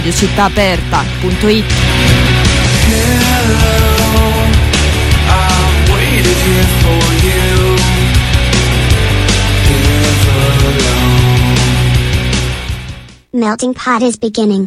Cittaaperta.it. Melting pot is beginning.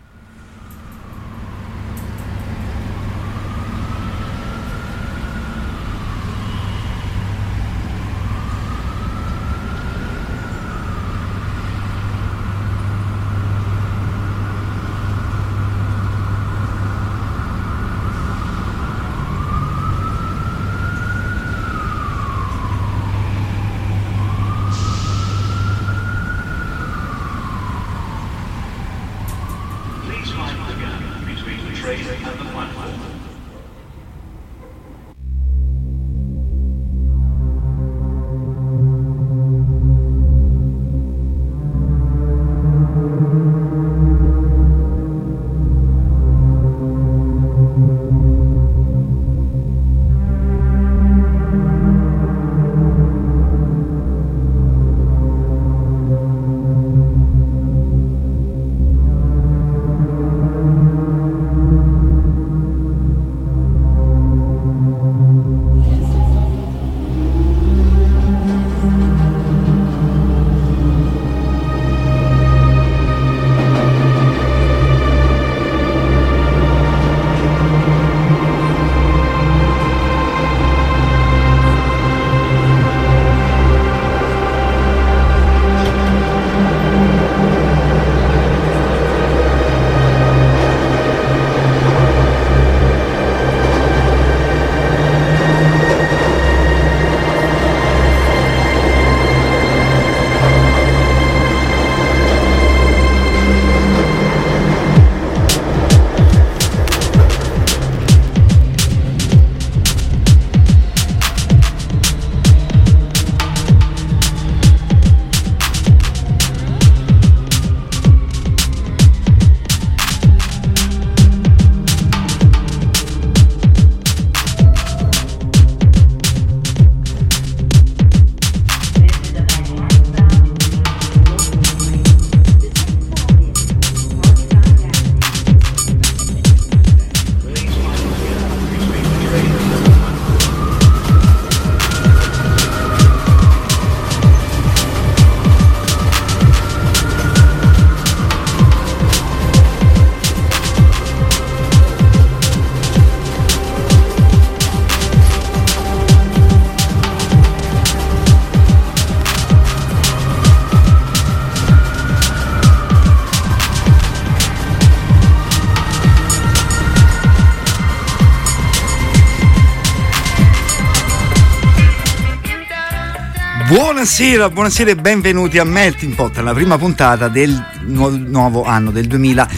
Buonasera e benvenuti a Melting Pot, la prima puntata del nuovo anno del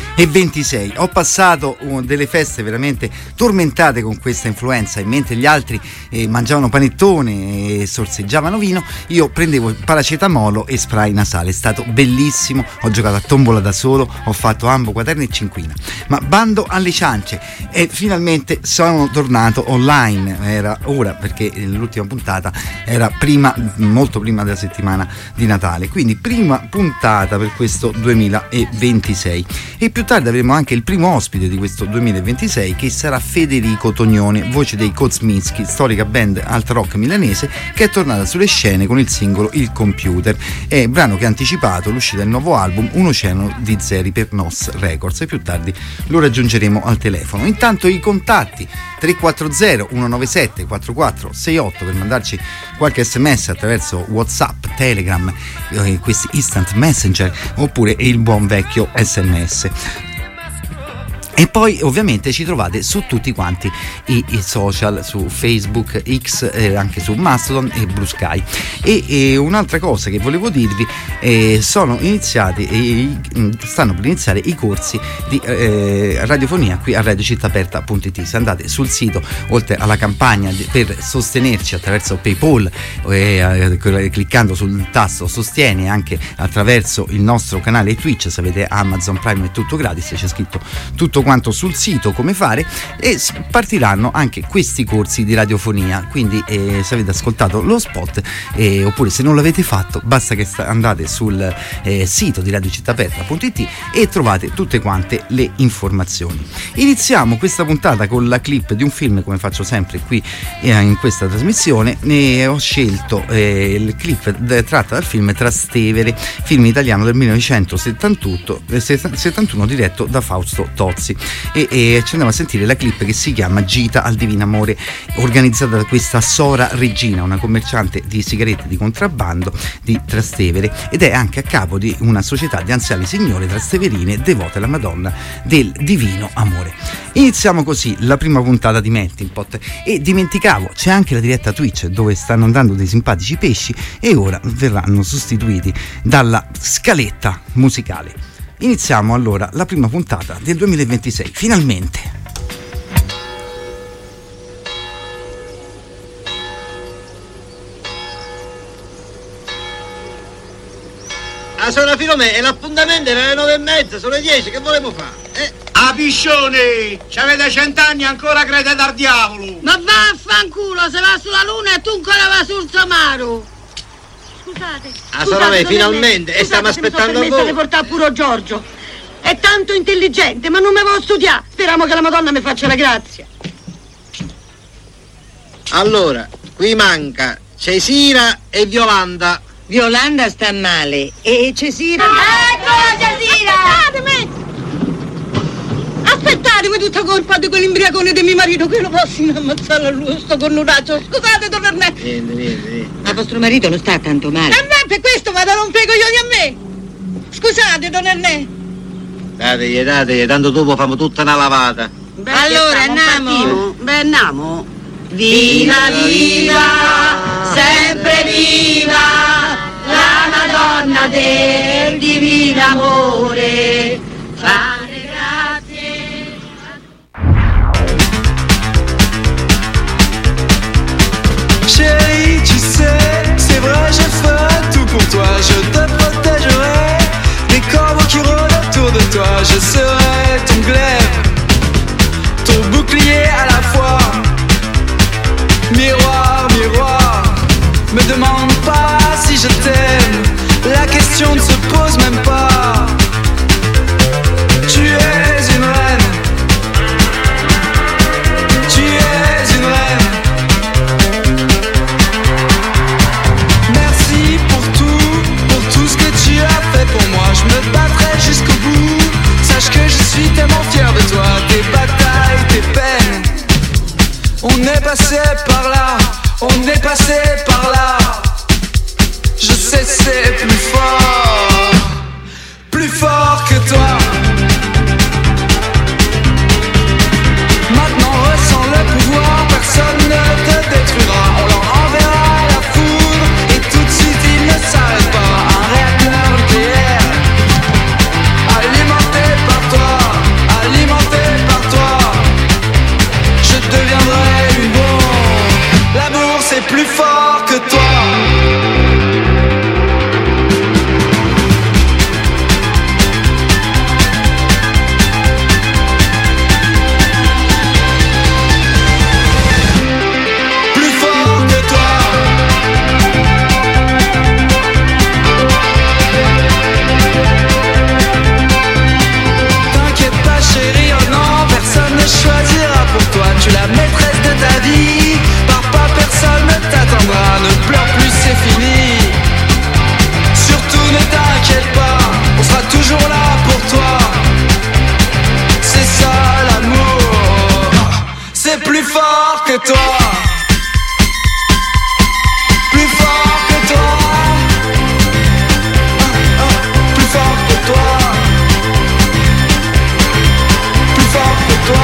2026. Ho passato delle feste veramente tormentate con questa influenza, e mentre gli altri mangiavano panettone e sorseggiavano vino, io prendevo paracetamolo e spray nasale. È stato bellissimo, ho giocato a tombola da solo, ho fatto ambo, quaterni e cinquina. Ma bando alle ciance, e finalmente sono tornato online. Era ora, perché l'ultima puntata era molto prima della settimana di Natale, quindi prima puntata per questo 2026, e più tardi avremo anche il primo ospite di questo 2026, che sarà Federico Tognone, voce dei Kozminski, storica band alt rock milanese che è tornata sulle scene con il singolo Il Computer, è un brano che ha anticipato l'uscita del nuovo album Un oceano di zeri per Nos Records, e più tardi lo raggiungeremo al telefono. Intanto i contatti: 340 197 4468 per mandarci qualche sms attraverso WhatsApp, Telegram, questi instant messenger, oppure il buon vecchio SMS. E poi ovviamente ci trovate su tutti quanti i social, su Facebook, X, anche su Mastodon e Blue Sky. E un'altra cosa che volevo dirvi, stanno per iniziare i corsi di radiofonia qui a radiocittaaperta.it. Se andate sul sito, oltre alla campagna per sostenerci attraverso PayPal, cliccando sul tasto sostieni, anche attraverso il nostro canale Twitch, se avete Amazon Prime è tutto gratis, c'è scritto tutto quanto sul sito come fare, e partiranno anche questi corsi di radiofonia. Quindi se avete ascoltato lo spot oppure se non l'avete fatto, basta che andate sul sito di radiocittaaperta.it e trovate tutte quante le informazioni. Iniziamo questa puntata con la clip di un film, come faccio sempre qui in questa trasmissione. Ne ho scelto il clip tratta dal film Trastevere, film italiano del 1971 diretto da Fausto Tozzi, e ci andiamo a sentire la clip che si chiama Gita al Divino Amore, organizzata da questa Sora Regina, una commerciante di sigarette di contrabbando di Trastevere, ed è anche a capo di una società di anziane signore trasteverine devote alla Madonna del Divino Amore. Iniziamo così la prima puntata di Melting Pot, e dimenticavo, c'è anche la diretta Twitch dove stanno andando dei simpatici pesci e ora verranno sostituiti dalla scaletta musicale. Iniziamo allora la prima puntata del 2026, finalmente. Sono Filomena e l'appuntamento era alle 9:30, sono le 10, che volevamo fare? Ah, piscioni! C'avete 100 anni e ancora credete al diavolo! Ma vaffanculo, se va sulla luna e tu ancora va sul Samaro! Scusate. Sono me, finalmente, e stiamo aspettando voi. Mi portare pure Giorgio. È tanto intelligente, ma non me vuole studiare. Speriamo che la Madonna mi faccia la grazia. Allora, qui manca Cesira e Violanda. Violanda sta male e Cesira... Ecco Cesira! Aspettatemi, tutta colpa di quell'imbriacone di mio marito, che lo posso ammazzare a lui, sto connurato. Scusate, don Ernest. Niente. Ma vostro marito non sta tanto male. Per questo vado a rompere i coglioni a me. Scusate, don Ernest. Dategli, tanto dopo famo tutta una lavata. Beh, allora andiamo. Andiamo. Viva, viva, sempre viva, la Madonna del Divino Amore. Fare grazie. Chérie, tu sais, c'est vrai, je ferai tout pour toi. Je te protégerai des corbeaux qui rôdent autour de toi. Je serai ton glaive, ton bouclier à la fois. Miroir, miroir, me demande pas si je t'aime. La question ne se pose même pas. Tu es une reine. Tu es une reine. Merci pour tout ce que tu as fait pour moi. Je me battrai jusqu'au bout. Sache que je suis tellement fier de toi. Tes batailles, tes peines. On est passé par là, on est passé par là. Je sais c'est plus fort que toi. Maintenant ressens le pouvoir, personne ne te détruira. On leur enverra la foudre et tout de suite il ne s'arrête pas. Un réacteur nucléaire, alimenté par toi, alimenté par toi. Je deviendrai une bombe. L'amour c'est plus fort que toi. Choisira pour toi, tu la maîtresse de ta vie. Papa, personne ne t'attendra, ne pleure plus, c'est fini. Surtout ne t'inquiète pas, on sera toujours là pour toi. C'est ça l'amour, c'est plus fort que toi. Plus fort que toi. Plus fort que toi. Plus fort que toi.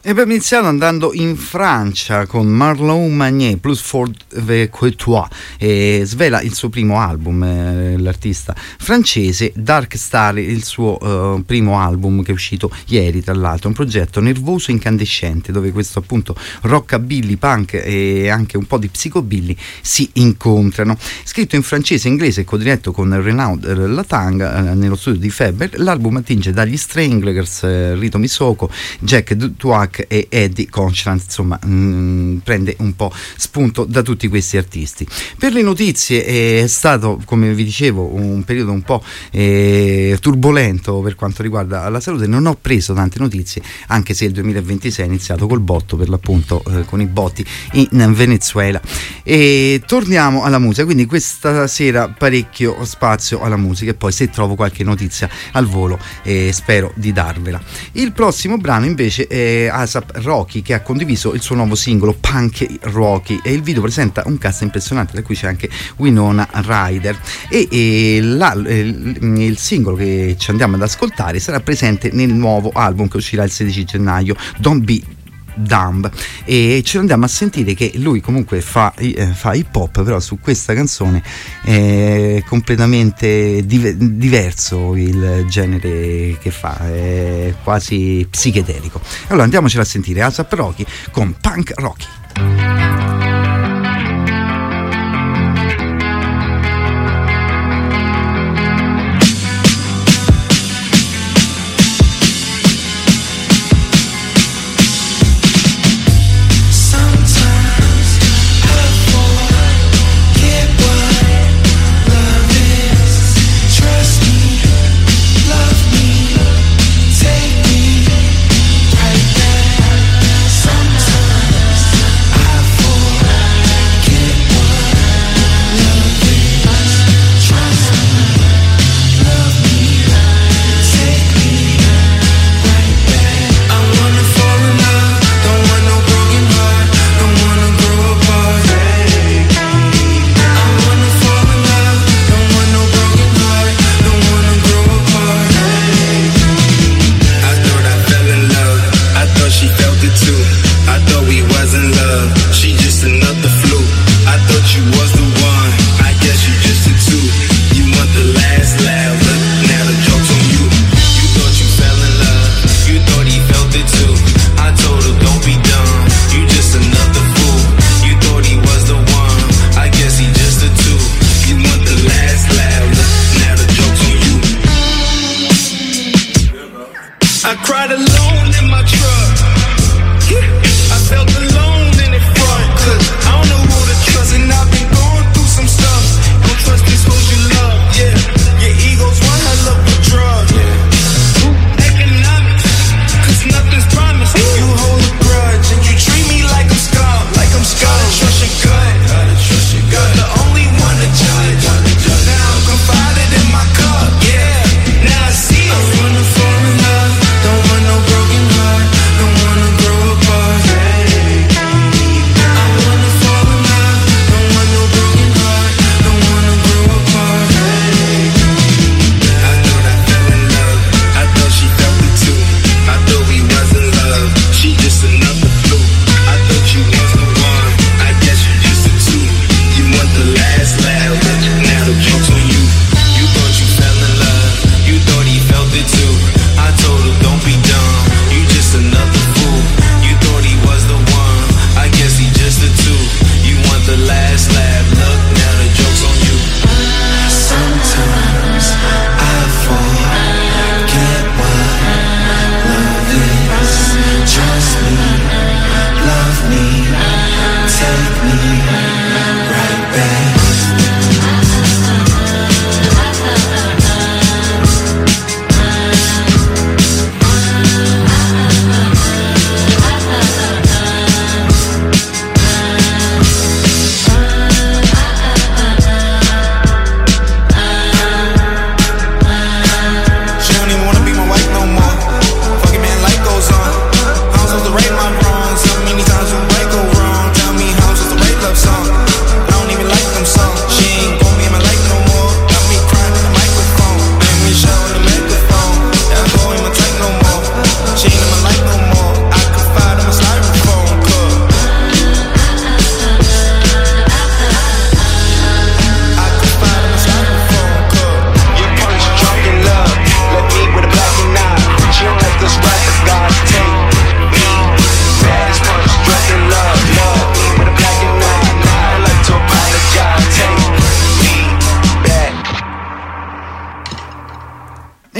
E abbiamo iniziato andando in Francia con Marlon Magnet, Plus Fort que toi, e svela il suo primo album, l'artista francese. Dark Star, il suo primo album che è uscito ieri, tra l'altro, un progetto nervoso e incandescente dove questo appunto rockabilly, punk e anche un po' di psicobilly si incontrano. Scritto in francese e inglese e codiretto con Renaud Latang nello studio di Faber, l'album attinge dagli Stranglers, Rito Misoko, Jack Dutoit e Eddie Conchland, insomma prende un po' spunto da tutti questi artisti. Per le notizie è stato, come vi dicevo, un periodo un po' turbolento per quanto riguarda la salute. Non ho preso tante notizie, anche se il 2026 è iniziato col botto, per l'appunto con i botti in Venezuela. E torniamo alla musica, quindi questa sera parecchio spazio alla musica e poi se trovo qualche notizia al volo spero di darvela. Il prossimo brano invece è A$AP Rocky, che ha condiviso il suo nuovo singolo Punk Rocky, e il video presenta un cast impressionante, tra cui c'è anche Winona Ryder, e il singolo che ci andiamo ad ascoltare sarà presente nel nuovo album che uscirà il 16 gennaio, Don't Be Dumb, e ci andiamo a sentire che lui comunque fa hip hop, però su questa canzone è completamente diverso il genere che fa, è quasi psichedelico. Allora andiamocela a sentire, A$AP Rocky con Punk Rocky.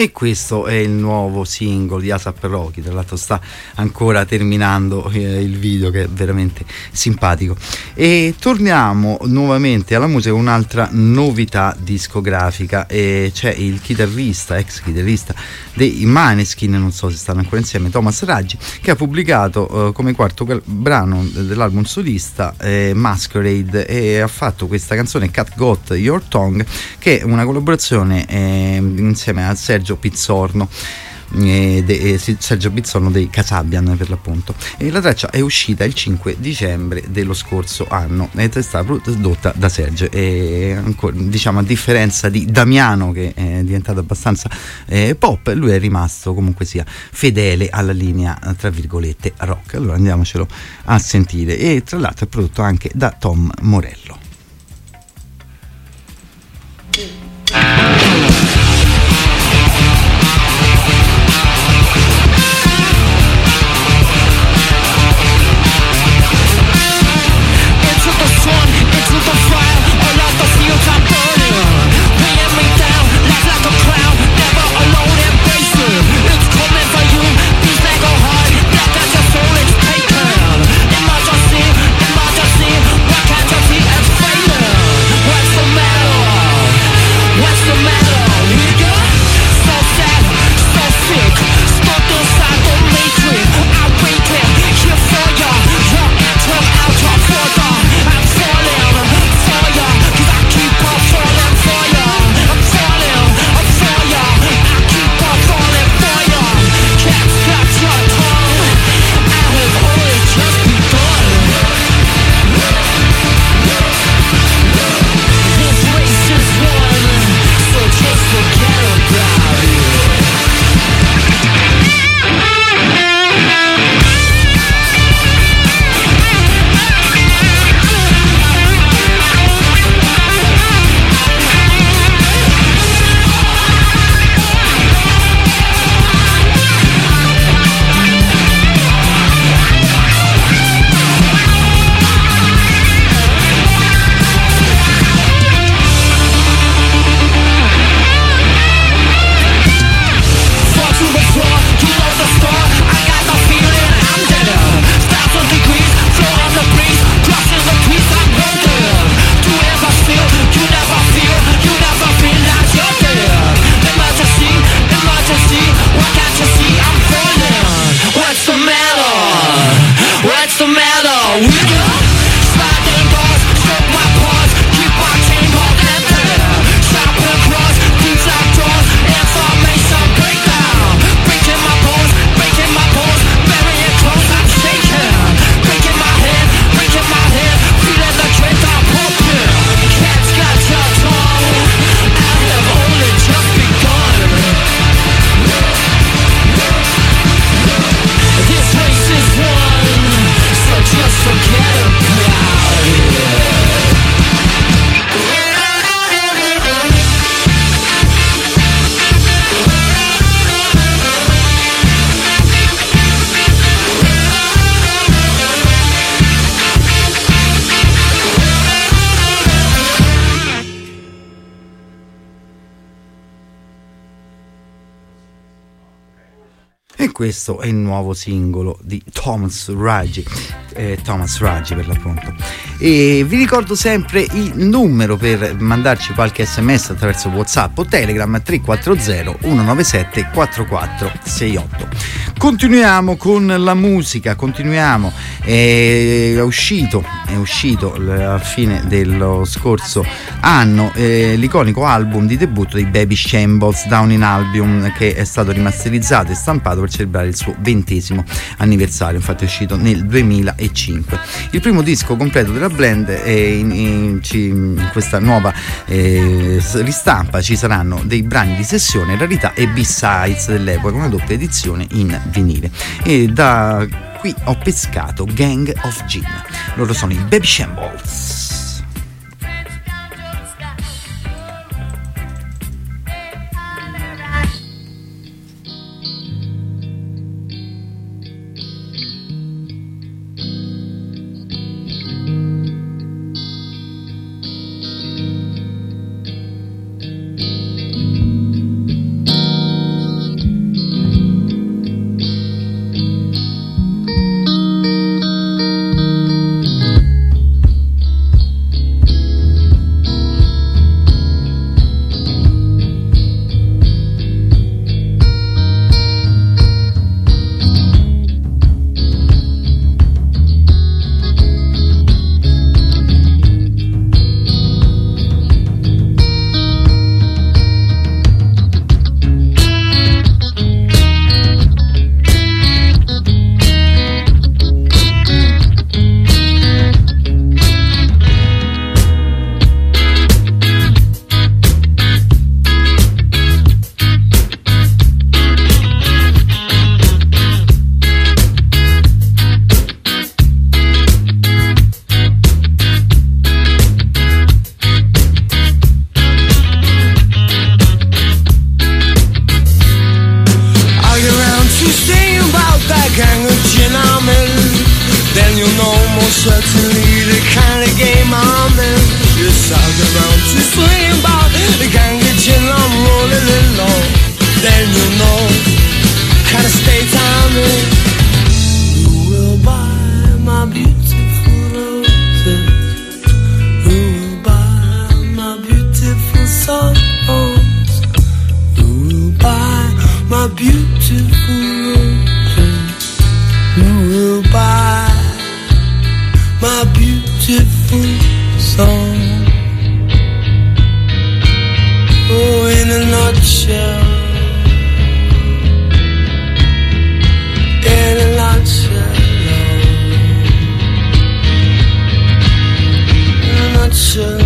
e questo è il nuovo singolo di A$AP Rocky. Tra l'altro sta ancora terminando il video, che è veramente simpatico. E torniamo nuovamente alla musica, un'altra novità discografica, e c'è il chitarrista, ex chitarrista dei Maneskin, non so se stanno ancora insieme, Thomas Raggi, che ha pubblicato come quarto brano dell'album solista Masquerade, e ha fatto questa canzone Cat Got Your Tongue, che è una collaborazione insieme a Sergio Pizzorno, Sergio Pizzorno dei Kasabian per l'appunto, e la traccia è uscita il 5 dicembre dello scorso anno ed è stata prodotta da Sergio, e ancora, diciamo, a differenza di Damiano, che è diventato abbastanza pop, lui è rimasto comunque sia fedele alla linea tra virgolette rock. Allora andiamocelo a sentire, e tra l'altro è prodotto anche da Tom Morello. E questo è il nuovo singolo di Thomas Raggi per l'appunto. E vi ricordo sempre il numero per mandarci qualche sms attraverso WhatsApp o Telegram: 340 197 4468. Continuiamo con la musica, è uscito alla fine dello scorso anno l'iconico album di debutto dei Baby Shambles, Down in Albion, che è stato rimasterizzato e stampato per celebrare il suo 20° anniversario, infatti è uscito nel 2005. Il primo disco completo della band, in questa nuova ristampa ci saranno dei brani di sessione, rarità e B-sides dell'epoca, una doppia edizione in vinile. E da qui ho pescato Gang of Jim, loro sono i Baby Shambles. most certainly the kind of game I'm in. Just out around to swing by, the gang gets in, I'm rolling along. Then you know, kind of state I'm in. Who will buy my beautiful roses? Who will buy my beautiful songs? Who will buy my beautiful roses? Who will buy my beautiful song? Oh, in a nutshell, in a nutshell, in a nutshell.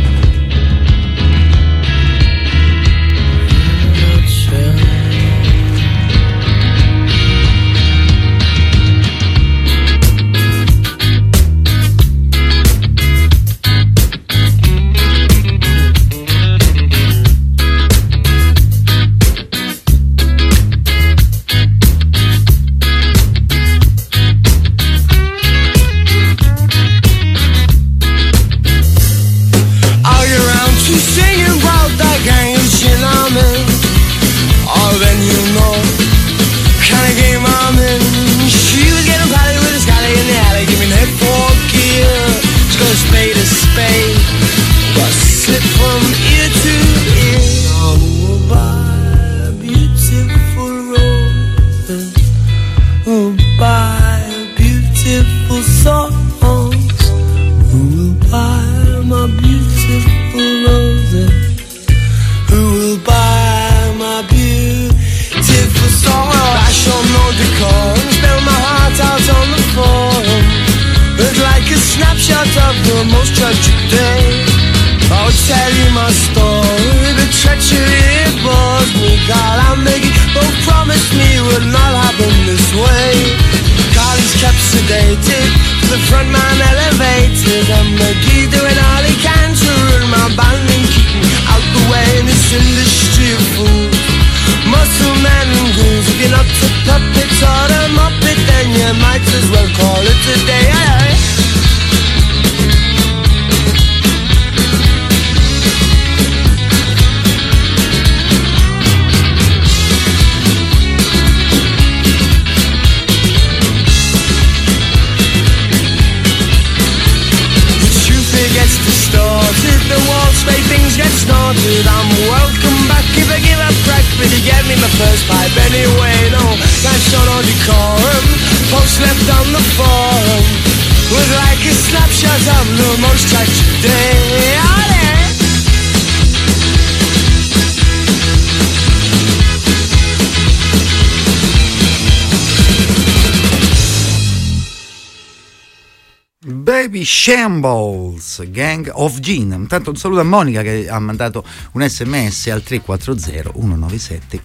Shambles, Gang of Gin. Intanto un saluto a Monica che ha mandato un sms al 340 197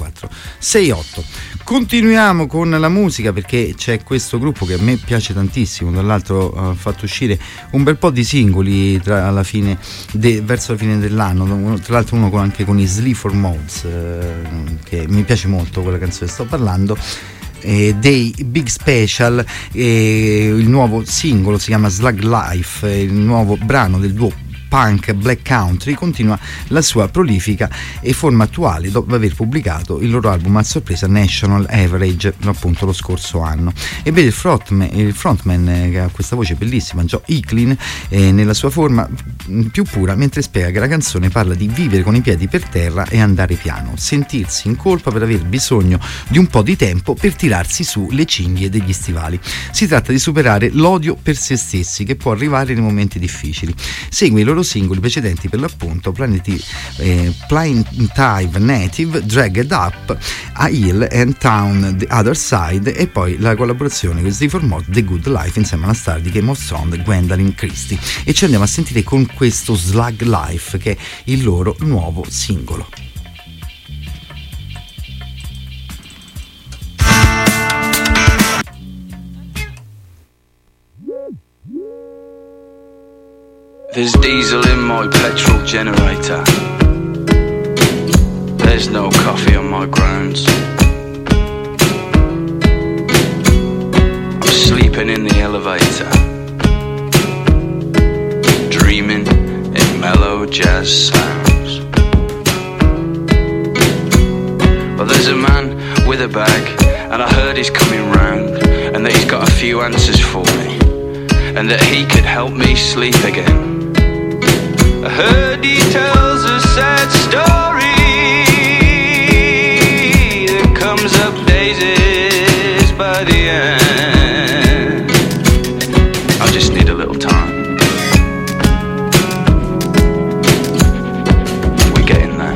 4468. Continuiamo con la musica perché c'è questo gruppo che a me piace tantissimo, dall'altro ha fatto uscire un bel po' di singoli verso la fine dell'anno, tra l'altro uno anche con i Sleaford Mods, che mi piace molto quella canzone sto parlando. Dei Big Special, il nuovo singolo si chiama Slug Life, il nuovo brano del duo punk black country continua la sua prolifica e forma attuale dopo aver pubblicato il loro album a sorpresa National Average appunto lo scorso anno. E vede il frontman che ha questa voce bellissima, Joe Hicklin, nella sua forma più pura, mentre spiega che la canzone parla di vivere con i piedi per terra e andare piano, sentirsi in colpa per aver bisogno di un po' di tempo per tirarsi su le cinghie degli stivali. Si tratta di superare l'odio per se stessi che può arrivare nei momenti difficili. Segue i loro singoli precedenti, per l'appunto Plaintive Native, Dragged Up, A Hill and Town The Other Side, e poi la collaborazione con Sleaford Mods, The Good Life, insieme alla star di Game of Thrones Gwendolyn Christie. E ci andiamo a sentire con questo Slug Life, che è il loro nuovo singolo. There's diesel in my petrol generator. There's no coffee on my grounds. I'm sleeping in the elevator. jazz sounds. Well, there's a man with a bag, and I heard he's coming round, and that he's got a few answers for me, and that he could help me sleep again. I heard he tells a sad story that comes up daisies by the end. I just need a little time. We're getting there.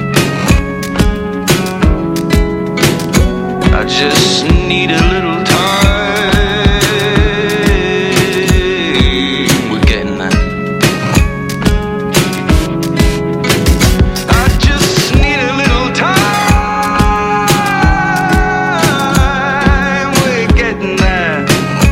I just need a little time. We're getting there. I just need a little time. We're getting there.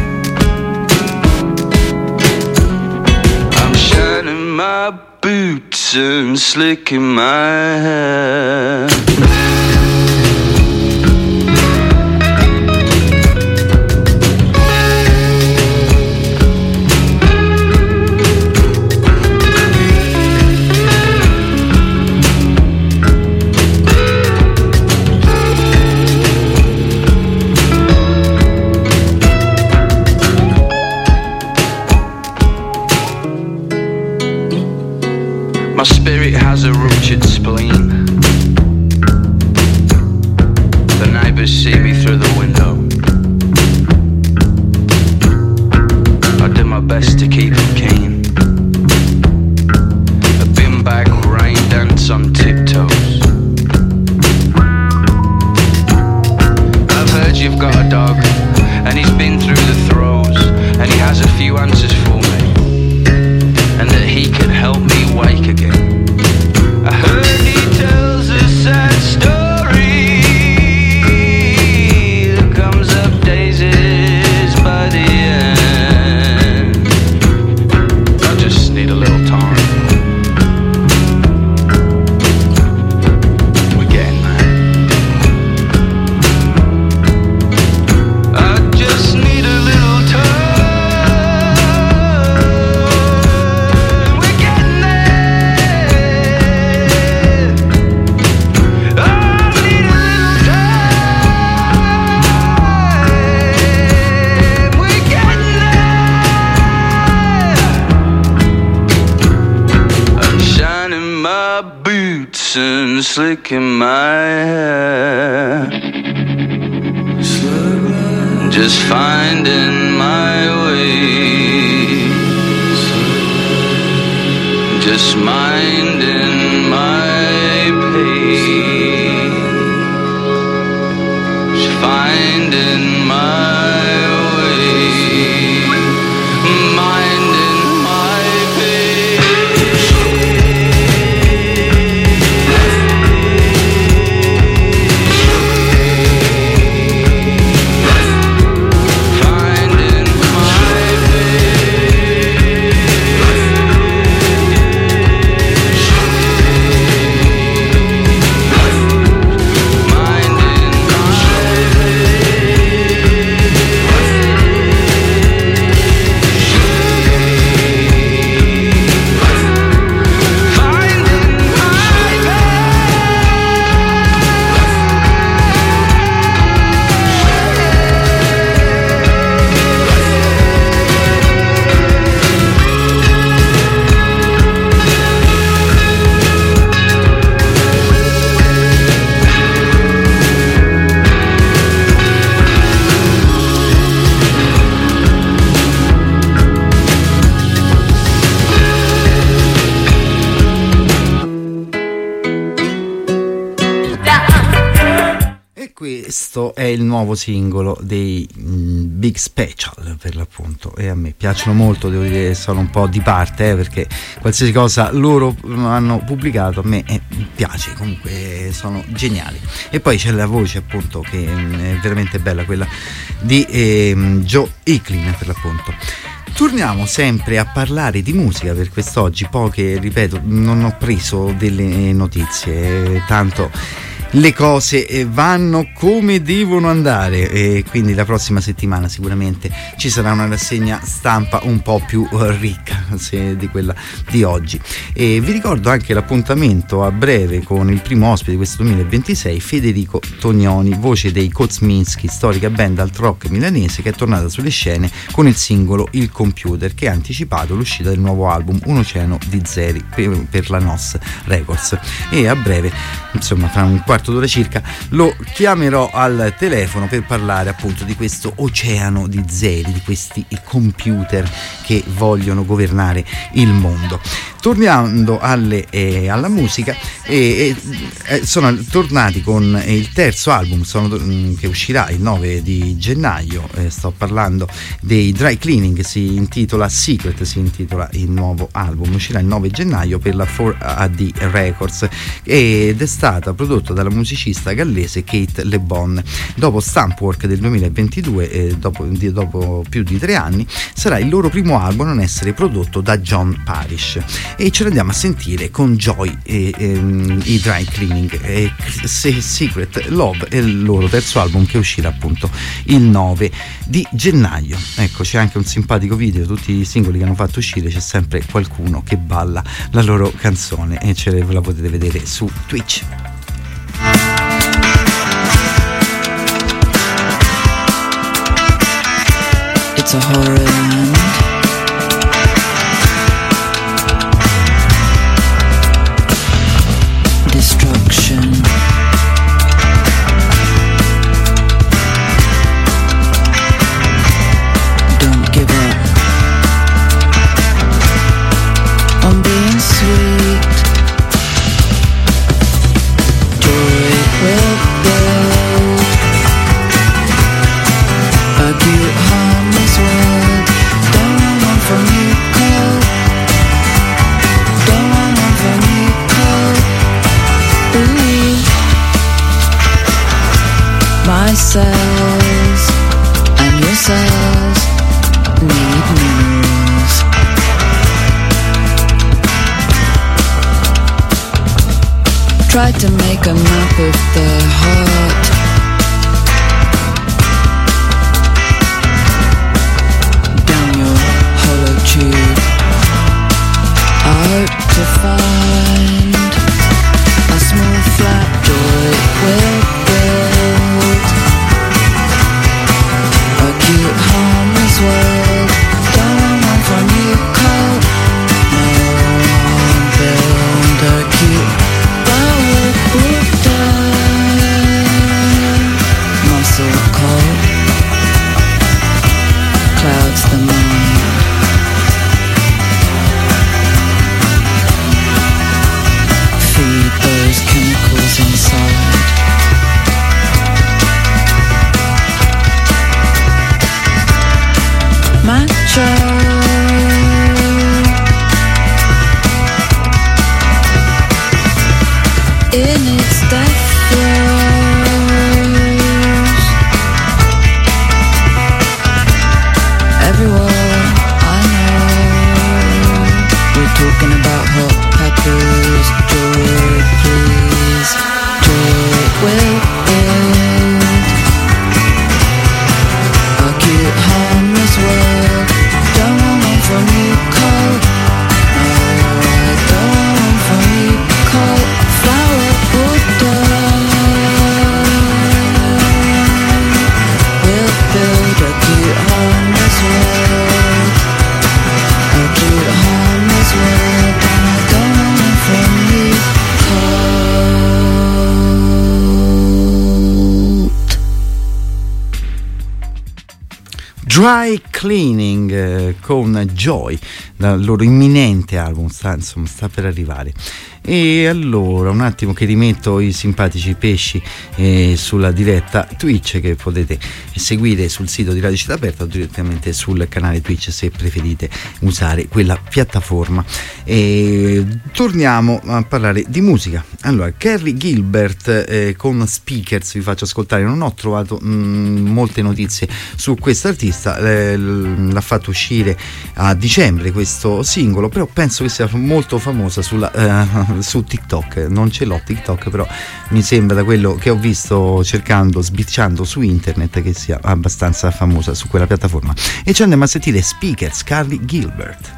I'm shining my boots and slicking my hair. My spirit has a ruptured spleen. The neighbours see me through the window. I do my best to keep them keen. A bin bag rain dance on tiptoes. I've heard you've got a dog, and he's been through the throes, and he has a few answers for me, and that he can help me wake again. I heard he tells a sad story that comes up daisies by the end. I just need a little time. We're getting there. I just need a little time. And slicking my hair, just finding my way, just minding my pace, just finding my way, minding my pace. Questo è il nuovo singolo dei Big Special, per l'appunto, e a me piacciono molto, devo dire che sono un po' di parte, perché qualsiasi cosa loro hanno pubblicato a me piace, comunque sono geniali. E poi c'è la voce, appunto, che è veramente bella, quella di Joe Hicklin, per l'appunto. Torniamo sempre a parlare di musica per quest'oggi, poche, ripeto, non ho preso delle notizie, tanto le cose vanno come devono andare e quindi la prossima settimana sicuramente ci sarà una rassegna stampa un po' più ricca di quella di oggi. E vi ricordo anche l'appuntamento a breve con il primo ospite di questo 2026, Federico Tognoni, voce dei Kozminski, storica band alt rock milanese che è tornata sulle scene con il singolo Il Computer, che ha anticipato l'uscita del nuovo album Un Oceano di Zeri per la NOS Records. E a breve, insomma tra un quarto d'ora circa, lo chiamerò al telefono per parlare appunto di questo oceano di zeri, di questi computer che vogliono governare il mondo. Tornando alla musica, sono tornati con il terzo album che uscirà il 9 di gennaio. Sto parlando dei Dry Cleaning, si intitola Secret, si intitola il nuovo album, uscirà il 9 gennaio per la 4AD Records ed è stata prodotta dalla musicista gallese Kate Le Bon. Dopo Stampwork del 2022, dopo più di 3 anni, sarà il loro primo album a non essere prodotto da John Parish. E ce l'andiamo a sentire con Joy e i Dry Cleaning e Secret Love è il loro terzo album che uscirà appunto il 9 di gennaio. Ecco, c'è anche un simpatico video, tutti i singoli che hanno fatto uscire c'è sempre qualcuno che balla la loro canzone e la potete vedere su Twitch. It's a horror land. Destruction. Don't give up on being sweet. Joy will build a cute harmless world. Don't run from you cold. Don't run from you cold. Ooh. My cells and your cells need minerals. Try to make a map of the heart. Down your hollow tube, I hope to find a small flat joy will build a cute harmless world. Don't run from you cold. No, build a cute flower Buddha. Muscle cold clouds the mind. Feed those chemicals inside. Macho. In its death throes, everywhere I know, we're talking about hot peppers. Joy, please, joy will build a cute harmless world. Don't run from you cold. No, I don't run from you cold. Flower Buddha will build a cute harmless world. A cute harmless world. And I don't run from you cold. Dry Cleaning con Joy, dal loro imminente album, sta per arrivare. E allora un attimo che rimetto i simpatici pesci sulla diretta Twitch che potete seguire sul sito di Radio Città Aperta o direttamente sul canale Twitch se preferite usare quella piattaforma. E torniamo a parlare di musica. Allora, Carrie Gilbert con Speakers vi faccio ascoltare. Non ho trovato molte notizie su questa artista, l'ha fatto uscire a dicembre questo singolo, però penso che sia molto famosa sulla su TikTok. Non ce l'ho TikTok, però mi sembra, da quello che ho visto cercando, sbirciando su internet, che sia abbastanza famosa su quella piattaforma. E ci andiamo a sentire Speakers, Carly Gilbert.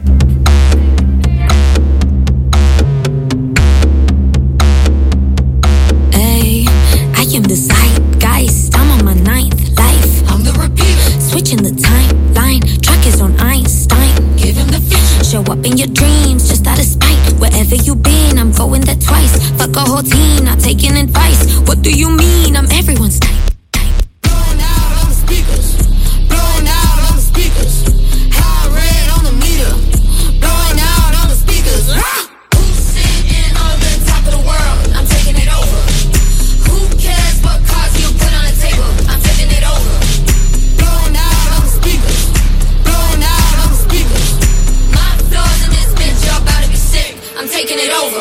I am the zeitgeist, I'm on my ninth life. I'm the repeater, switching the timeline. Track is on Einstein, give him the vision. Show up in your dreams, just out of spite. Wherever you been, I'm going there twice. Fuck a whole team, not taking advice. What do you mean? I'm everyone's type. Blowing out on the speakers, blowing out on the speakers. High red on the meter, blowing out on the speakers. Who's sitting on the top of the world? I'm taking it over. Who cares what cards you put on the table? I'm flipping it over. Blowing out on the speakers, blowing out on the speakers. My floors in this bitch, y'all about to be sick. I'm taking it over.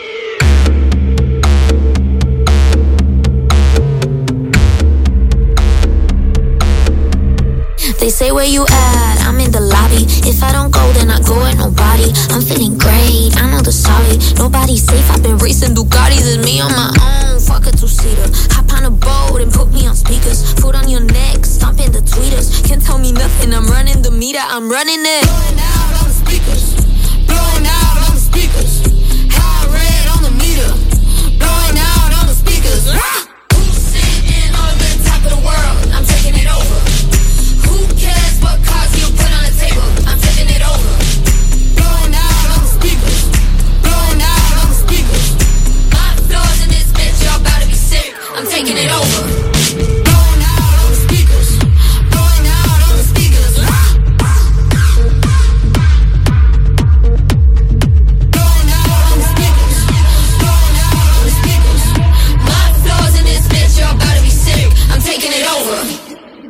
They say where you at, I'm in the lobby. If I don't go, then I go with nobody. I'm feeling great, I know the sorry. Nobody's safe, I've been racing Ducatis. It's me on my own, fuck a two-seater. Hop on a boat and put me on speakers. Foot on your neck, stomping the tweeters. Can't tell me nothing, I'm running the meter, I'm running it. Blowing out on the speakers, blowing out on the speakers. High red on the meter, blowing out on the speakers. Who's sitting on the top of the world? I'm taking it over. Who cares what cards you put on the table? I'm flipping it over. Blowing out on the speakers, blowing out on the speakers. My floors in this bitch, y'all about to be sick. I'm taking it over. Blowing out on the speakers, blowing out on the speakers. Blowing out on the speakers, blowing out on the speakers. My floors in this bitch, y'all about to be sick. I'm taking it over.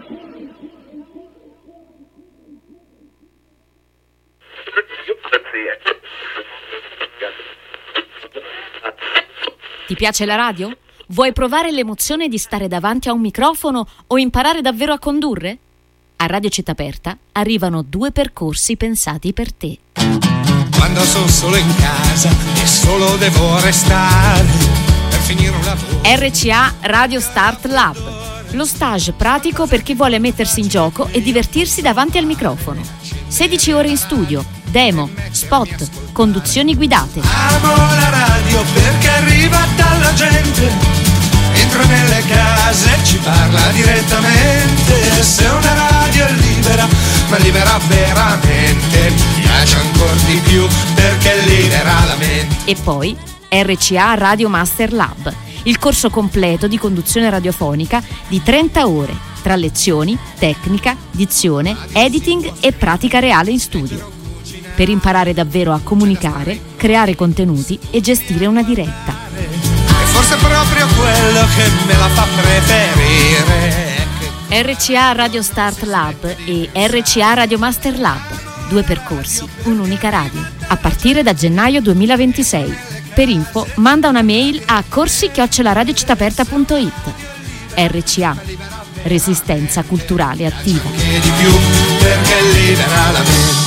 Ti piace la radio? Vuoi provare l'emozione di stare davanti a un microfono o imparare davvero a condurre? A Radio Città Aperta arrivano 2 percorsi pensati per te. Quando sono solo in casa e solo devo restare per finire un lavoro. RCA Radio Start Lab, lo stage pratico per chi vuole mettersi in gioco e divertirsi davanti al microfono. 16 ore in studio, demo, spot, conduzioni guidate. Amo la radio perché arriva dalla gente, entra nelle case e ci parla direttamente. Se una radio è libera, ma libera veramente, mi piace ancora di più perché libera la mente. E poi RCA Radio Master Lab, il corso completo di conduzione radiofonica di 30 ore, tra lezioni, tecnica, dizione, editing e pratica reale in studio. Per imparare davvero a comunicare, creare contenuti e gestire una diretta. E forse è proprio quello che me la fa preferire. RCA Radio Start Lab e RCA Radio Master Lab, 2 percorsi, un'unica radio, a partire da gennaio 2026. Per info manda una mail a corsi@radiocittaperta.it. RCA, resistenza culturale attiva. Che di più perché libera la mente.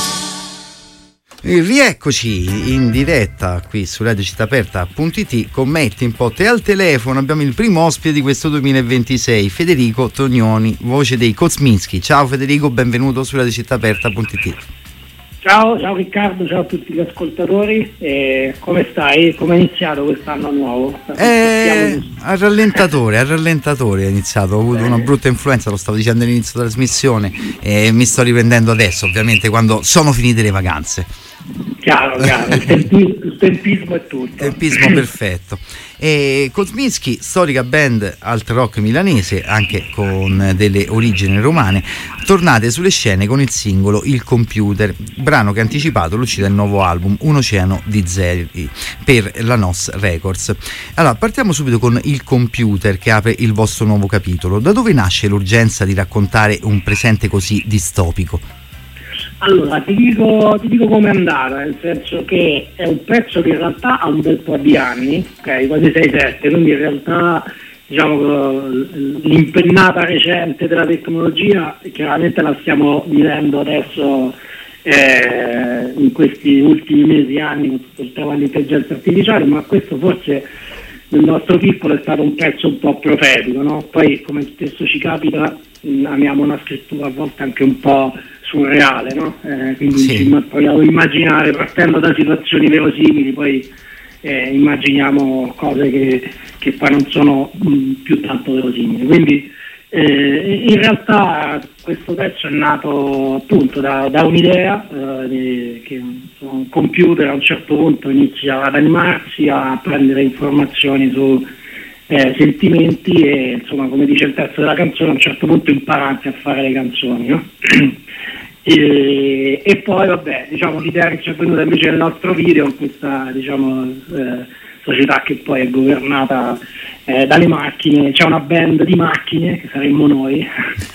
Rieccoci in diretta qui su radiocittaperta.it con Melting Pot e al telefono abbiamo il primo ospite di questo 2026, Federico Tognoni, voce dei Kosminski. Ciao Federico, benvenuto su radiocittaperta.it. Ciao Riccardo, ciao a tutti gli ascoltatori. Come stai? Come è iniziato quest'anno nuovo? A rallentatore ha iniziato, ho avuto una brutta influenza, lo stavo dicendo all'inizio della trasmissione e mi sto riprendendo adesso, ovviamente quando sono finite le vacanze. Chiaro, il tempismo è tutto. Tempismo perfetto. E Kosminski, storica band alt rock milanese, anche con delle origini romane, tornate sulle scene con il singolo Il Computer, brano che ha anticipato l'uscita del nuovo album Un Oceano di Zeri per la NOS Records. Allora, partiamo subito con Il Computer, che apre il vostro nuovo capitolo. Da dove nasce l'urgenza di raccontare un presente così distopico? Allora, ti dico come è andata, nel senso che è un pezzo che in realtà ha un bel po' di anni, ok, quasi 6-7, quindi in realtà diciamo l'impennata recente della tecnologia chiaramente la stiamo vivendo adesso in questi ultimi mesi, anni, con tutto il tema dell'intelligenza artificiale, ma questo forse nel nostro piccolo è stato un pezzo un po' profetico, no? Poi, come spesso ci capita, amiamo una scrittura a volte anche un po' surreale, no? Quindi ci proviamo a immaginare, partendo da situazioni verosimili, poi immaginiamo cose che poi non sono più tanto verosimili. Quindi in realtà questo pezzo è nato appunto da un'idea che un computer a un certo punto inizia ad animarsi, a prendere informazioni su sentimenti e, insomma, come dice il testo della canzone, a un certo punto impara anche a fare le canzoni, no? E poi vabbè, diciamo, l'idea che ci è venuta invece nel nostro video, in questa, diciamo, società che poi è governata dalle macchine, c'è una band di macchine che saremmo noi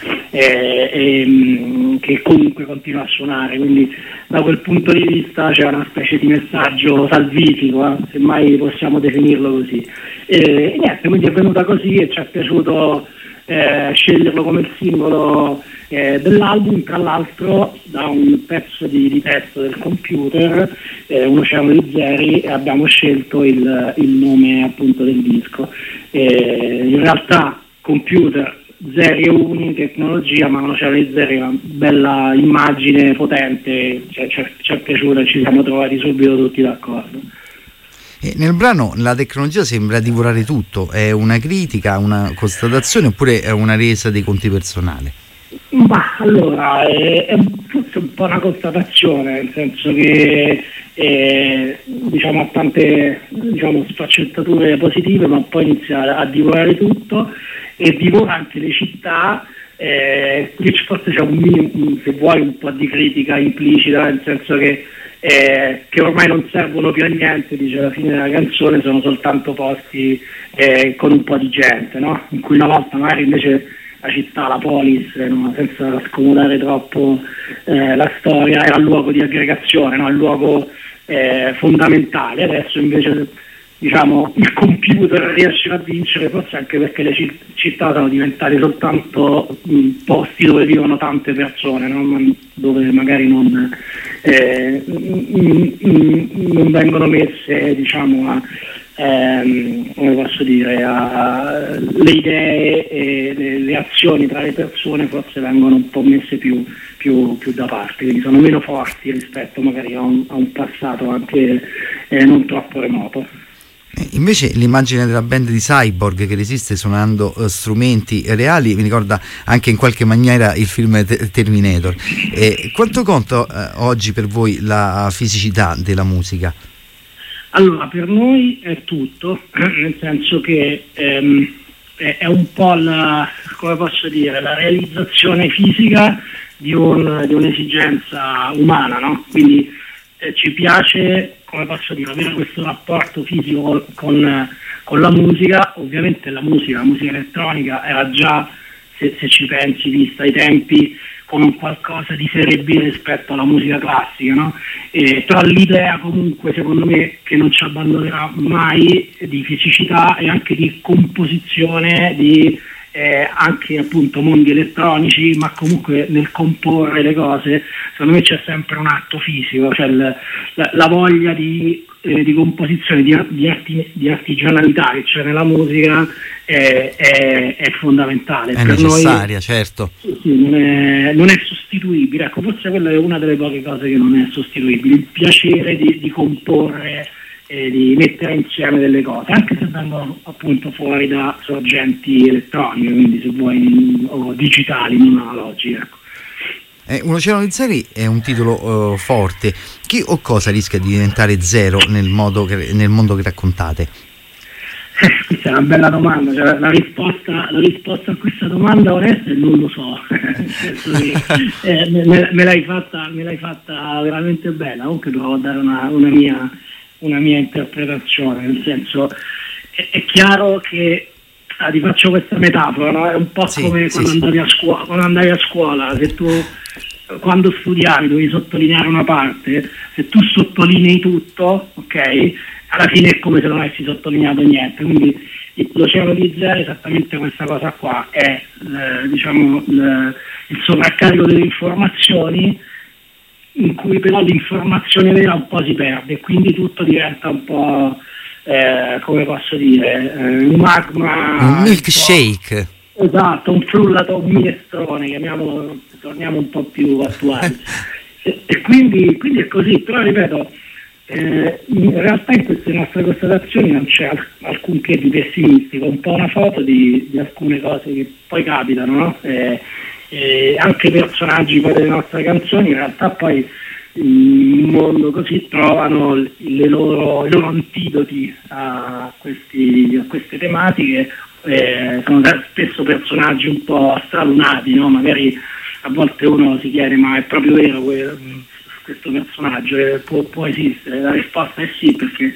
che comunque continua a suonare, quindi da quel punto di vista c'è una specie di messaggio salvifico, se mai possiamo definirlo così, e niente, quindi è venuta così e ci è piaciuto sceglierlo come il singolo dell'album, tra l'altro da un pezzo di testo del computer, Un oceano di zeri, e abbiamo scelto il nome appunto del disco. In realtà computer, zeri e uni, tecnologia, ma Un oceano di zeri è una bella immagine potente, ci è piaciuta e ci siamo trovati subito tutti d'accordo. Nel brano la tecnologia sembra divorare tutto, è una critica, una constatazione oppure è una resa dei conti personali? Ma allora è forse un po' una constatazione, nel senso che diciamo, ha tante, diciamo, sfaccettature positive, ma poi inizia a divorare tutto e divora anche le città. Forse c'è se vuoi un po' di critica implicita, nel senso che ormai non servono più a niente, dice alla fine della canzone, sono soltanto posti con un po' di gente, no? In cui una volta magari invece la città, la polis, no? Senza scomodare troppo la storia, era il luogo di aggregazione, no? Il luogo fondamentale. Adesso invece, diciamo, il computer riesce a vincere, forse anche perché le città sono diventate soltanto posti dove vivono tante persone, no? Dove magari non vengono messe, diciamo, come posso dire, le idee e le azioni tra le persone forse vengono un po' messe più da parte, quindi sono meno forti rispetto magari a un passato anche non troppo remoto. Invece l'immagine della band di Cyborg che resiste suonando strumenti reali mi ricorda anche in qualche maniera il film Terminator. Quanto conta oggi per voi la fisicità della musica? Allora, per noi è tutto, nel senso che è un po' come posso dire, la realizzazione fisica di un'esigenza umana, no? Quindi ci piace, come posso dire, avere questo rapporto fisico con la musica. Ovviamente la musica elettronica era già, se ci pensi, vista ai tempi, come un qualcosa di serie B rispetto alla musica classica, no? Però l'idea comunque, secondo me, che non ci abbandonerà mai, di fisicità e anche di composizione, di anche appunto mondi elettronici, ma comunque nel comporre le cose, secondo me c'è sempre un atto fisico, cioè la voglia di composizione, di artigianalità che c'è nella musica è fondamentale. È per necessaria, noi, certo. Sì, non è sostituibile. Ecco, forse quella è una delle poche cose che non è sostituibile, il piacere di comporre, di mettere insieme delle cose, anche se vengono appunto fuori da sorgenti elettroniche, quindi se vuoi, o digitali, non analogiche, ecco. Un oceano di zeri è un titolo forte. Chi o cosa rischia di diventare zero nel mondo che raccontate? Questa è una bella domanda, cioè, la risposta a questa domanda onesta è non lo so. Nel senso che, me l'hai fatta veramente bella. Comunque devo dare una mia interpretazione, nel senso è chiaro che ti faccio questa metafora, no? È un po' come quando andavi a scuola, se tu quando studiavi dovevi sottolineare una parte, se tu sottolinei tutto, ok, alla fine è come se non avessi sottolineato niente. Quindi l'oceano di zero è esattamente questa cosa qua, è diciamo il sovraccarico delle informazioni in cui però l'informazione vera un po' si perde, quindi tutto diventa un po', come posso dire, un magma, un milkshake. Esatto, un frullato, un minestrone, torniamo un po' più attuali. e quindi è così, però ripeto, in realtà in queste nostre constatazioni non c'è alcunché di pessimistico, un po' una foto di alcune cose che poi capitano, no? Anche personaggi poi delle nostre canzoni in realtà poi in un mondo così trovano i loro antidoti a queste tematiche. Sono spesso personaggi un po' stralunati, no? Magari a volte uno si chiede: ma è proprio vero questo personaggio può esistere? La risposta è sì, perché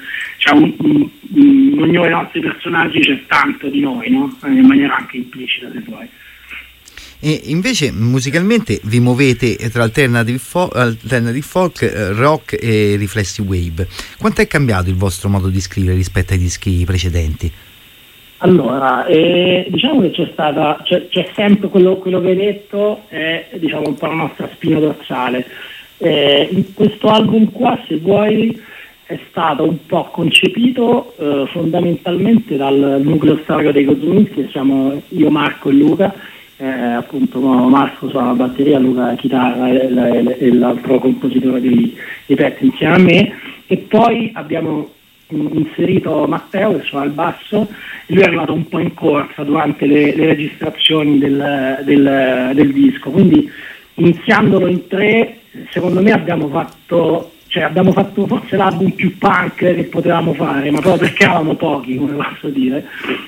ognuno dei nostri personaggi c'è tanto di noi, no? In maniera anche implicita, se vuoi. E invece musicalmente vi muovete tra alternative folk, rock e riflessi wave. Quanto è cambiato il vostro modo di scrivere rispetto ai dischi precedenti? Allora, diciamo che c'è sempre quello che hai detto, è diciamo un po' la nostra spina dorsale. In questo album qua, se vuoi, è stato un po' concepito fondamentalmente dal nucleo storico dei Kosminski, che siamo io, Marco e Luca. Appunto Marco suona la batteria, Luca la chitarra e l'altro compositore dei pezzi insieme a me, e poi abbiamo inserito Matteo che suona il basso. Lui è arrivato un po' in corsa durante le registrazioni del disco, quindi iniziandolo in 3 secondo me abbiamo fatto forse l'album più punk che potevamo fare, ma proprio perché eravamo pochi, come posso dire.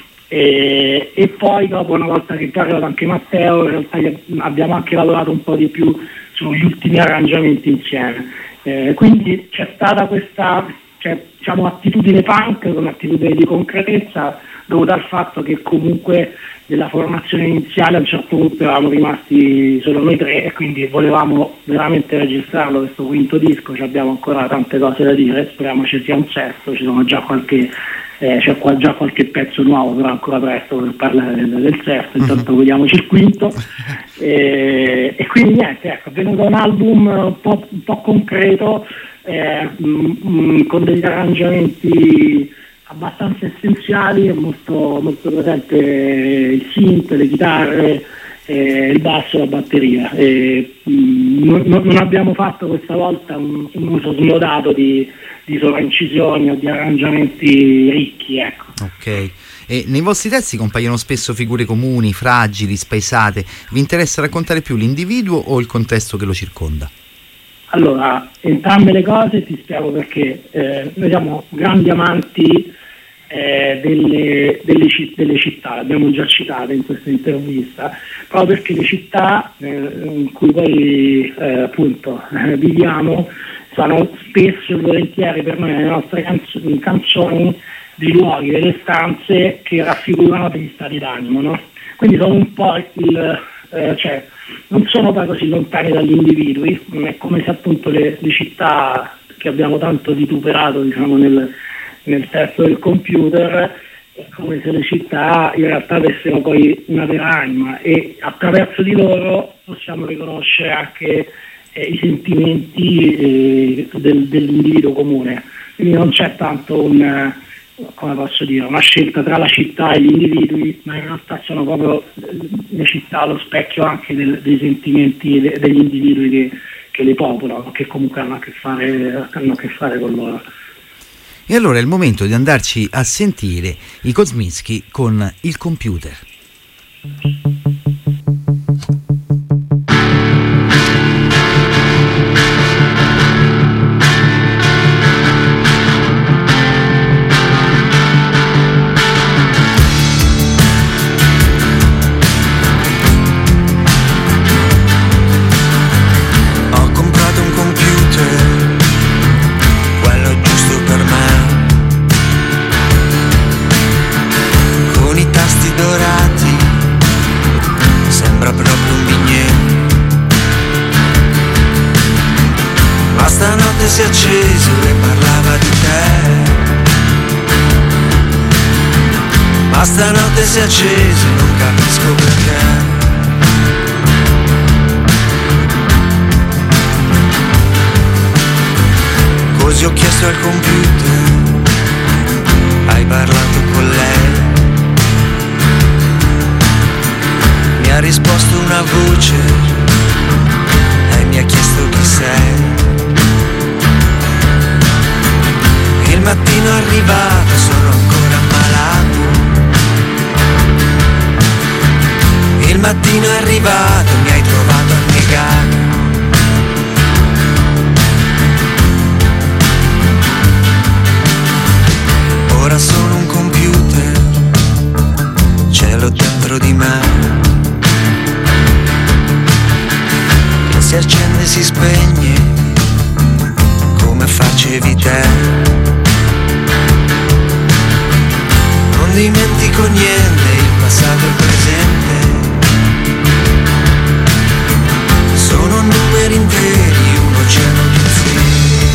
E poi dopo, una volta che è arrivato anche Matteo, in realtà abbiamo anche lavorato un po' di più sugli ultimi arrangiamenti insieme, quindi c'è stata questa attitudine punk con attitudine di concretezza, dovuta al fatto che comunque della formazione iniziale a un certo punto eravamo rimasti solo noi 3 e quindi volevamo veramente registrarlo questo quinto disco. Abbiamo ancora tante cose da dire, speriamo ci sia un sesto, ci sono già c'è già qualche pezzo nuovo, però ancora presto per parlare del sesto, intanto vediamoci il quinto. E quindi niente, ecco, è venuto un album un po' concreto, con degli arrangiamenti abbastanza essenziali, è molto, molto presente il synth, le chitarre, il basso e la batteria. Non abbiamo fatto questa volta un uso smodato di sovraincisioni o di arrangiamenti ricchi, ecco. Ok. E nei vostri testi compaiono spesso figure comuni, fragili, spaesate. Vi interessa raccontare più l'individuo o il contesto che lo circonda? Allora, entrambe le cose, ti spiego perché. Noi siamo grandi amanti delle città, l'abbiamo già citate in questa intervista, proprio perché le città in cui poi viviamo sono spesso e volentieri per noi, nelle nostre canzoni, dei luoghi, delle stanze che raffigurano degli stati d'animo, no? Quindi sono un po' non sono poi così lontani dagli individui, è come se appunto le città che abbiamo tanto vituperato, diciamo, nel testo del computer, è come se le città in realtà avessero poi una vera anima, e attraverso di loro possiamo riconoscere anche i sentimenti dell'individuo comune. Quindi non c'è tanto una scelta tra la città e gli individui, ma in realtà sono proprio le città lo specchio anche dei sentimenti degli individui che le popolano, che comunque hanno a che fare con loro. E allora è il momento di andarci a sentire i Kosminski con Il computer. Si è acceso e parlava di te, ma stanotte si è acceso, non capisco perché. ho chiesto al computer, hai parlato con lei? Mi ha risposto una voce e mi ha chiesto chi sei. Il mattino è arrivato, sono ancora malato. Il mattino è arrivato, mi hai trovato annegato. Ora sono un computer, ce l'ho dentro di me, che si accende e si spegne, come facevi te. Non dimentico niente, il passato e il presente sono numeri interi, un oceano di zeri.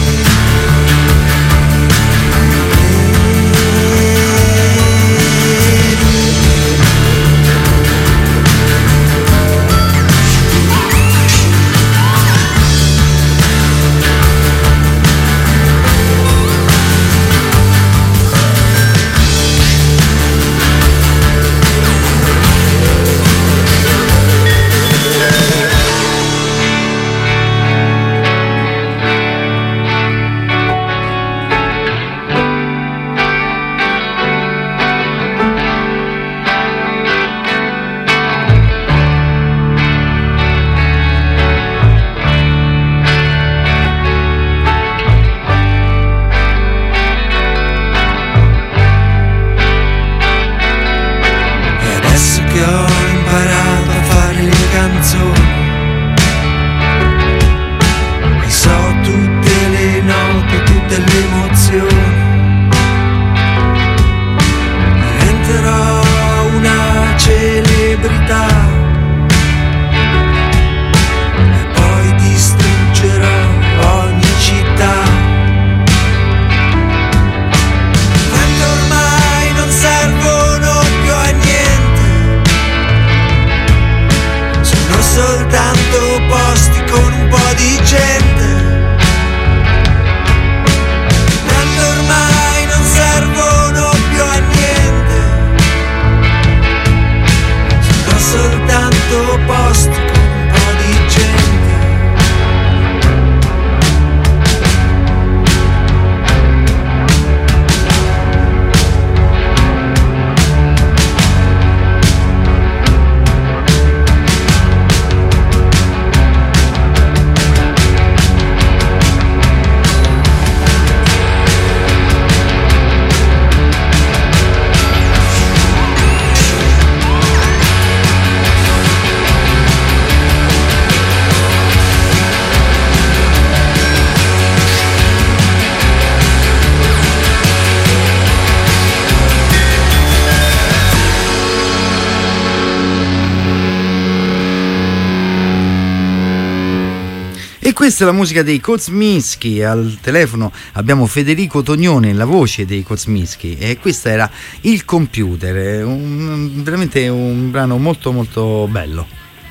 Questa è la musica dei Kosminski. Al telefono abbiamo Federico Tognone, la voce dei Kosminski, e questo era Il Computer, veramente un brano molto molto bello.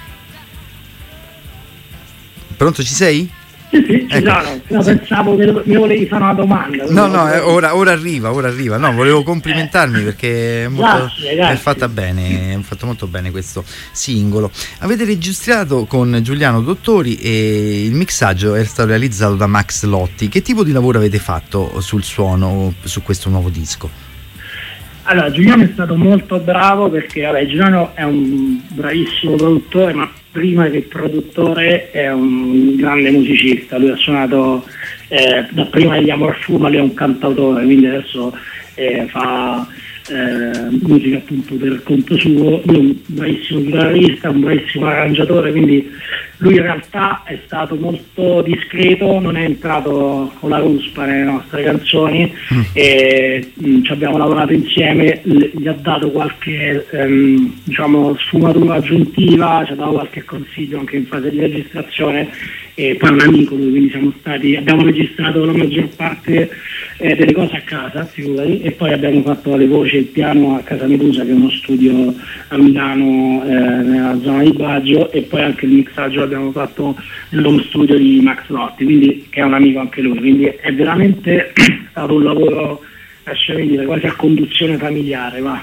Pronto, ci sei? Sì, ecco. No, pensavo che mi volevi fare una domanda. Ora arriva. No, volevo complimentarmi perché è fatta bene, è fatto molto bene questo singolo. Avete registrato con Giuliano Dottori e il mixaggio è stato realizzato da Max Lotti. Che tipo di lavoro avete fatto sul suono su questo nuovo disco? Allora, Giuliano è stato molto bravo perché Giuliano è un bravissimo produttore, ma prima che produttore è un grande musicista. Lui ha suonato da prima degli Amor Fuma, lui è un cantautore, quindi adesso fa musica appunto per conto suo. Lui è un bravissimo chitarrista, un bravissimo arrangiatore, quindi lui in realtà è stato molto discreto, non è entrato con la ruspa nelle nostre canzoni e ci abbiamo lavorato insieme, gli ha dato qualche sfumatura aggiuntiva, ci ha dato qualche consiglio anche in fase di registrazione, e poi è un amico lui, quindi abbiamo registrato la maggior parte delle cose a casa, figurati, e poi abbiamo fatto le voci e il piano a Casa Medusa, che è uno studio a Milano nella zona di Baggio, e poi anche il mixaggio l'abbiamo fatto nell'home studio di Max Lotti, quindi, che è un amico anche lui, quindi è veramente stato un lavoro, lasciami dire, quasi a conduzione familiare, va.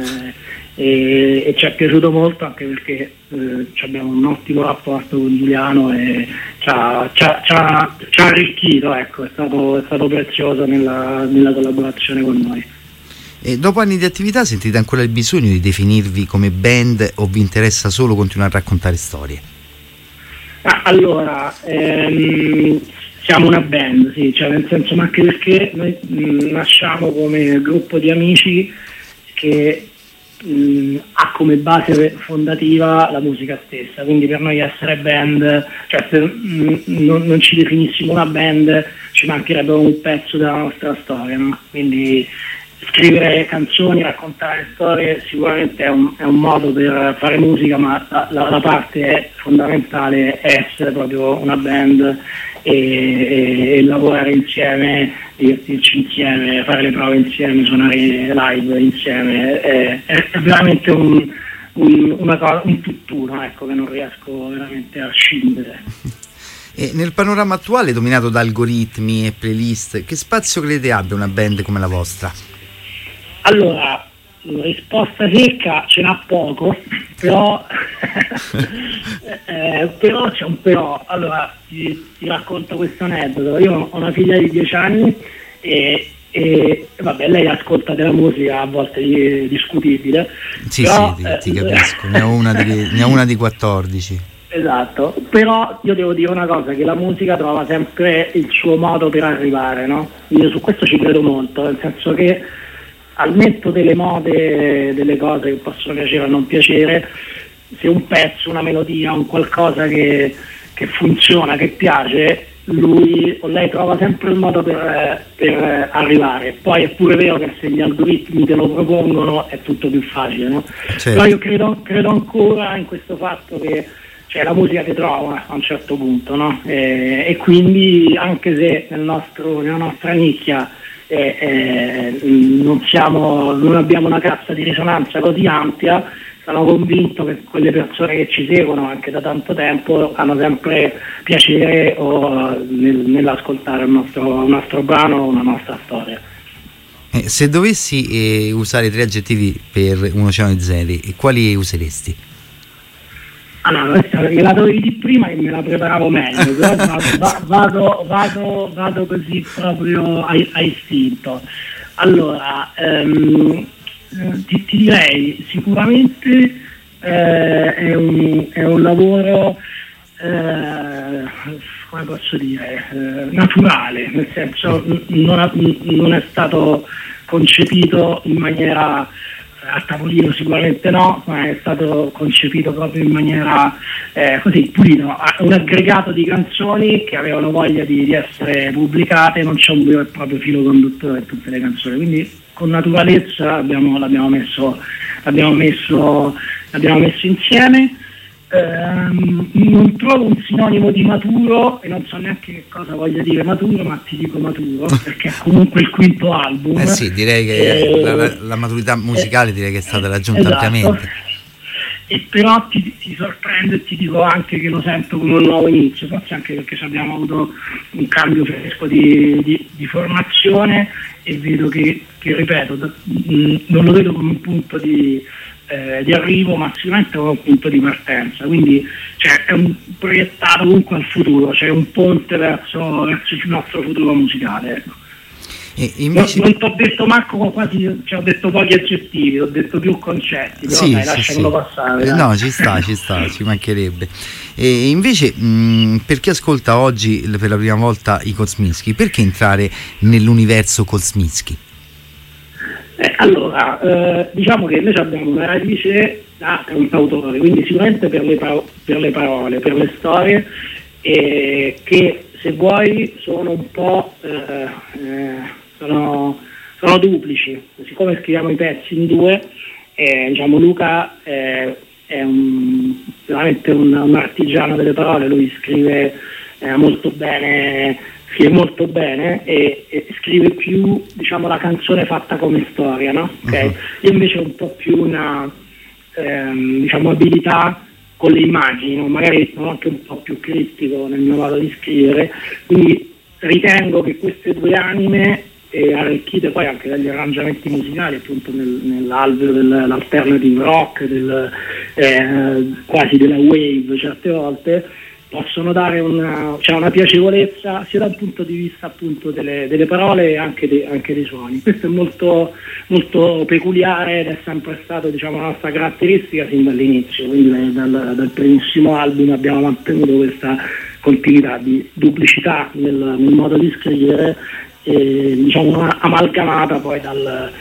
E ci è piaciuto molto anche perché abbiamo un ottimo rapporto con Giuliano e ci ha arricchito, ecco, è stato prezioso nella collaborazione con noi. E dopo anni di attività sentite ancora il bisogno di definirvi come band o vi interessa solo continuare a raccontare storie? Allora, siamo una band, sì, cioè nel senso, ma anche perché noi nasciamo come gruppo di amici che ha come base fondativa la musica stessa, quindi per noi essere band, cioè se non ci definissimo una band ci mancherebbe un pezzo della nostra storia, no? Quindi scrivere canzoni, raccontare storie sicuramente è un modo per fare musica, ma la parte fondamentale è essere proprio una band e lavorare insieme, divertirci insieme, fare le prove insieme, suonare live insieme, è veramente un tutt'uno, ecco, che non riesco veramente a scindere. E nel panorama attuale dominato da algoritmi e playlist, che spazio crede abbia una band come la vostra? Allora, risposta secca ce n'ha poco, però però c'è un però. Allora, ti racconto questo aneddoto. Io ho una figlia di 10 anni e vabbè, lei ascolta della musica a volte discutibile. Sì, però, ti capisco, ne ho una di 14. Esatto, però io devo dire una cosa, che la musica trova sempre il suo modo per arrivare, no? Io su questo ci credo molto, nel senso che al netto delle mode, delle cose che possono piacere o non piacere, se un pezzo, una melodia, un qualcosa che funziona, che piace, lui o lei trova sempre il modo per arrivare. Poi è pure vero che se gli algoritmi te lo propongono è tutto più facile, no? Certo. Però io credo ancora in questo fatto che la musica ti trova a un certo punto, no? E quindi anche se nella nostra nicchia non abbiamo una cassa di risonanza così ampia, sono convinto che quelle persone che ci seguono anche da tanto tempo hanno sempre piacere nell'ascoltare un nostro brano o una nostra storia. Se dovessi usare 3 aggettivi per un oceano di zeri, quali useresti? Allora, me la dovevi di prima che me la preparavo meglio, però vado così proprio a istinto. Allora, ti direi sicuramente è un lavoro, come posso dire, naturale, nel senso non è stato concepito in maniera a tavolino, sicuramente no, ma è stato concepito proprio in maniera così pulito, un aggregato di canzoni che avevano voglia di essere pubblicate, non c'è un vero e proprio filo conduttore in tutte le canzoni, quindi con naturalezza l'abbiamo messo insieme. Non trovo un sinonimo di maturo e non so neanche che cosa voglia dire maturo, ma ti dico maturo perché è comunque il quinto album. Sì, direi che la maturità musicale direi che è stata raggiunta, esatto, ampiamente. E però ti sorprendo e ti dico anche che lo sento come un nuovo inizio, forse anche perché abbiamo avuto un cambio fresco di formazione e vedo che ripeto, non lo vedo come un punto di arrivo, ma sicuramente come un punto di partenza, quindi è un proiettato comunque al futuro, c'è un ponte verso il nostro futuro musicale, ecco. Invece... non ti ho detto manco quasi, ho detto pochi aggettivi, ho detto più concetti, però lasciamelo passare. No, ci sta, ci mancherebbe. E invece per chi ascolta oggi per la prima volta i Kosminski, perché entrare nell'universo Kosminski? Allora, diciamo che noi abbiamo una radice da cantautore, quindi sicuramente per le parole, per le storie, che se vuoi sono un po' sono duplici. Siccome scriviamo i pezzi in due, Luca è veramente un artigiano delle parole, lui scrive molto bene e scrive più, la canzone fatta come storia, no? Okay? Io invece ho un po' più una abilità con le immagini, no? Magari sono anche un po' più criptico nel mio modo di scrivere, quindi ritengo che queste due anime, arricchite poi anche dagli arrangiamenti musicali, appunto nell'alveo dell'alternative rock, quasi della wave certe volte, possono dare una piacevolezza sia dal punto di vista appunto delle parole e anche dei suoni. Questo è molto, molto peculiare ed è sempre stato, diciamo, la nostra caratteristica sin dall'inizio, quindi dal primissimo album abbiamo mantenuto questa continuità di duplicità nel modo di scrivere, diciamo amalgamata poi dalla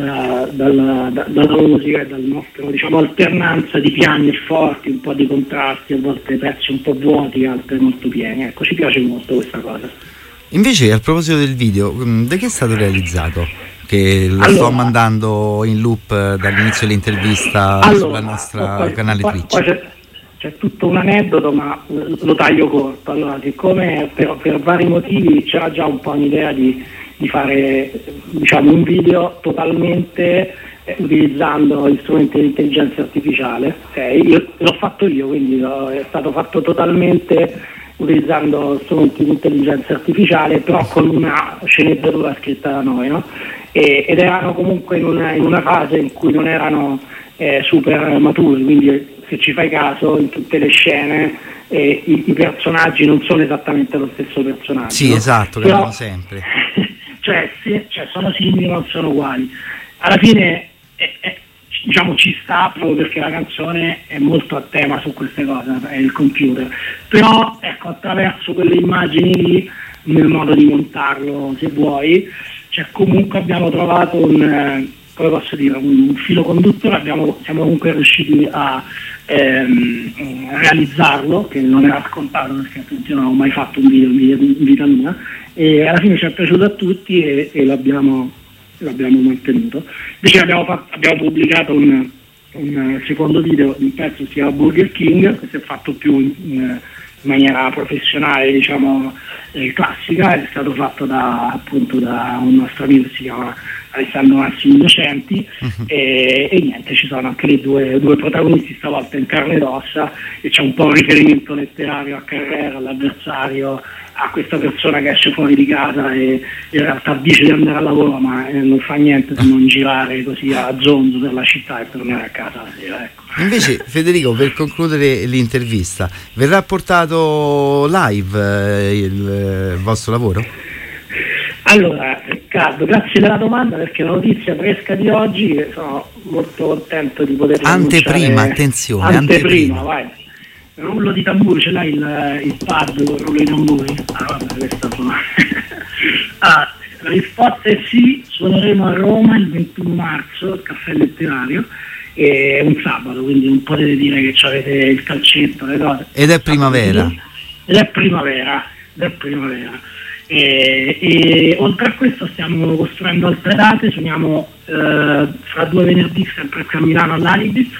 musica e dal nostro, diciamo, alternanza di piani e forti, un po' di contrasti, a volte pezzi un po' vuoti, altre molto pieni. Ecco, ci piace molto questa cosa. Invece, a proposito del video, da che è stato realizzato? Che lo sto mandando in loop dall'inizio dell'intervista sulla nostra canale Twitch. C'è tutto un aneddoto, ma lo taglio corto. Allora, siccome per vari motivi c'era già un po' un'idea di fare, diciamo, un video totalmente utilizzando gli strumenti di intelligenza artificiale, l'ho fatto io, quindi è stato fatto totalmente utilizzando strumenti di intelligenza artificiale, però con una sceneggiatura scritta da noi, no? Ed erano comunque in una fase in cui non erano super maturi, quindi se ci fai caso in tutte le scene i personaggi non sono esattamente lo stesso personaggio. Sì, no? esatto, cambiano sempre. cioè sono simili ma non sono uguali. Alla fine diciamo ci sta, proprio perché la canzone è molto a tema su queste cose, è il computer. Però ecco, attraverso quelle immagini lì, nel modo di montarlo, se vuoi, comunque abbiamo trovato un filo conduttore, siamo comunque riusciti a realizzarlo, che non era scontato, perché attenzione, non ho mai fatto un video in vita mia, e alla fine ci è piaciuto a tutti e l'abbiamo mantenuto. Invece abbiamo pubblicato un secondo video, un pezzo si chiama Burger King, che si è fatto più in maniera professionale, diciamo classica, è stato fatto da un nostro amico che si chiama Alessandro Massimo Innocenti, e niente, ci sono anche le due protagonisti stavolta in carne ed ossa, e c'è un po' un riferimento letterario a Carrera, all'avversario, a questa persona che esce fuori di casa e in realtà dice di andare al lavoro, ma non fa niente se non girare così a zonzo per la città e tornare a casa la sera, ecco. Invece, Federico, per concludere l'intervista, verrà portato live il vostro lavoro? Allora, Riccardo, grazie della domanda, perché la notizia fresca di oggi, sono molto contento di poter anteprima, attenzione, anteprima, vai. Rullo di tamburi, ce l'hai il pad con rullo di tamburi? Vabbè, questa sono. La risposta è sì, suoneremo a Roma il 21 marzo al Caffè Letterario, è un sabato, quindi non potete dire che avete il calcetto, le cose. Ed è primavera. E oltre a questo stiamo costruendo altre date, suoniamo fra 2 venerdì sempre qui a Milano all'Alibi,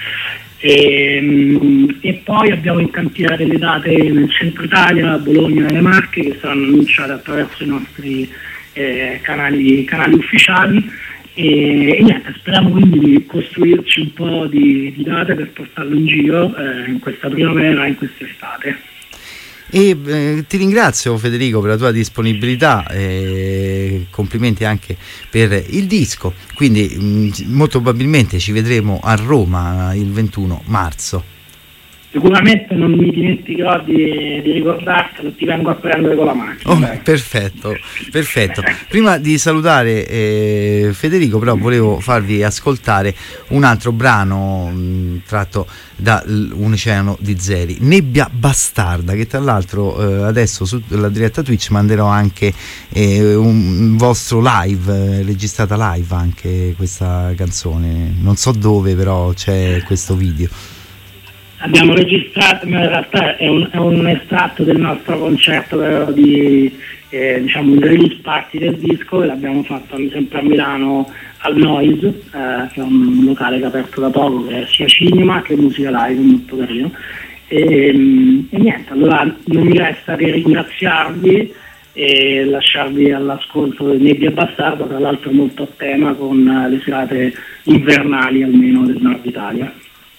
e poi abbiamo in cantiere delle date nel centro Italia, a Bologna e le Marche, che saranno annunciate attraverso i nostri canali ufficiali, e niente, speriamo quindi di costruirci un po' di date per portarlo in giro in questa primavera, in quest'estate. E ti ringrazio, Federico, per la tua disponibilità, complimenti anche per il disco, quindi molto probabilmente ci vedremo a Roma il 21 marzo. Sicuramente non mi dimenticherò di ricordartelo, ti vengo a prendere con la macchina. Perfetto. Prima di salutare Federico, però volevo farvi ascoltare un altro brano tratto da Un oceano di zeri, Nebbia bastarda, che tra l'altro adesso sulla diretta Twitch manderò anche un vostro live, registrata live anche questa canzone, non so dove, però c'è questo video. Abbiamo registrato, ma in realtà è un estratto del nostro concerto diciamo il release party del disco, e l'abbiamo fatto sempre a Milano al Noise, che è un locale che è aperto da poco, che è sia cinema che musica live, molto carino. E niente, allora non mi resta che ringraziarvi e lasciarvi all'ascolto di Nebbia bastarda, tra l'altro molto a tema con le serate invernali almeno del Nord Italia.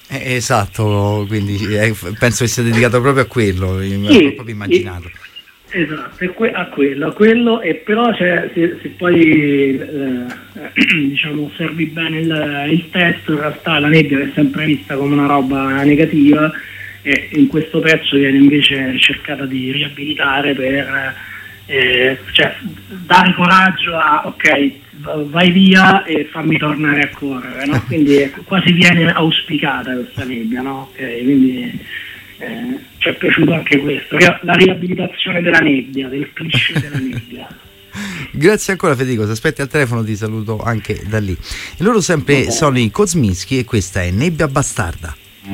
Esatto, quindi penso che sia dedicato proprio a quello, l'ho proprio immaginato. Esatto, a quello, e però se poi diciamo osservi bene il testo, in realtà la nebbia è sempre vista come una roba negativa, e in questo pezzo viene invece cercata di riabilitare per cioè dare coraggio a ok, vai via e fammi tornare a correre, no? Quindi quasi viene auspicata questa nebbia, no? Okay, quindi ci è piaciuto anche questo, la riabilitazione della nebbia, del cliché della nebbia. Grazie ancora Federico, se aspetti al telefono ti saluto anche da lì. E loro sempre sono i Kozminski e questa è Nebbia Bastarda.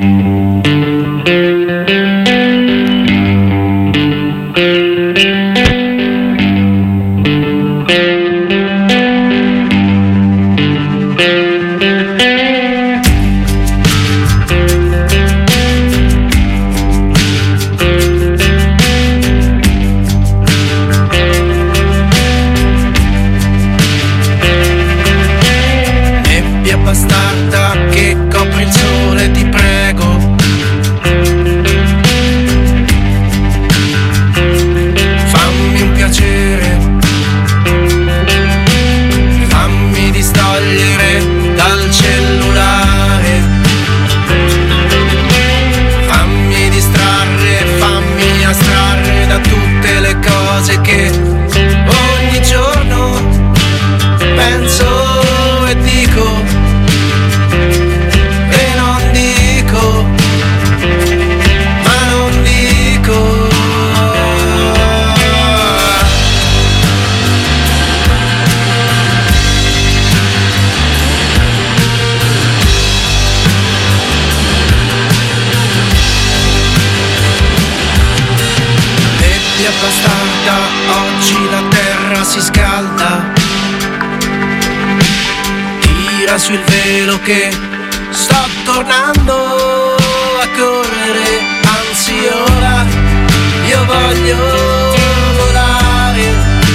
Sul velo che sto tornando a correre, anzi ora io voglio volare,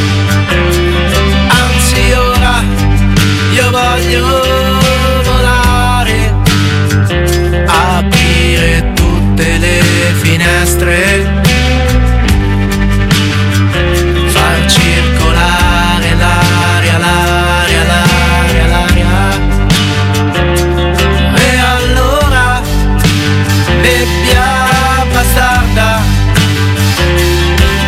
anzi ora io voglio volare, aprire tutte le finestre, far circolare l'aria, l'aria, l'aria, l'aria. Nebbia bastarda,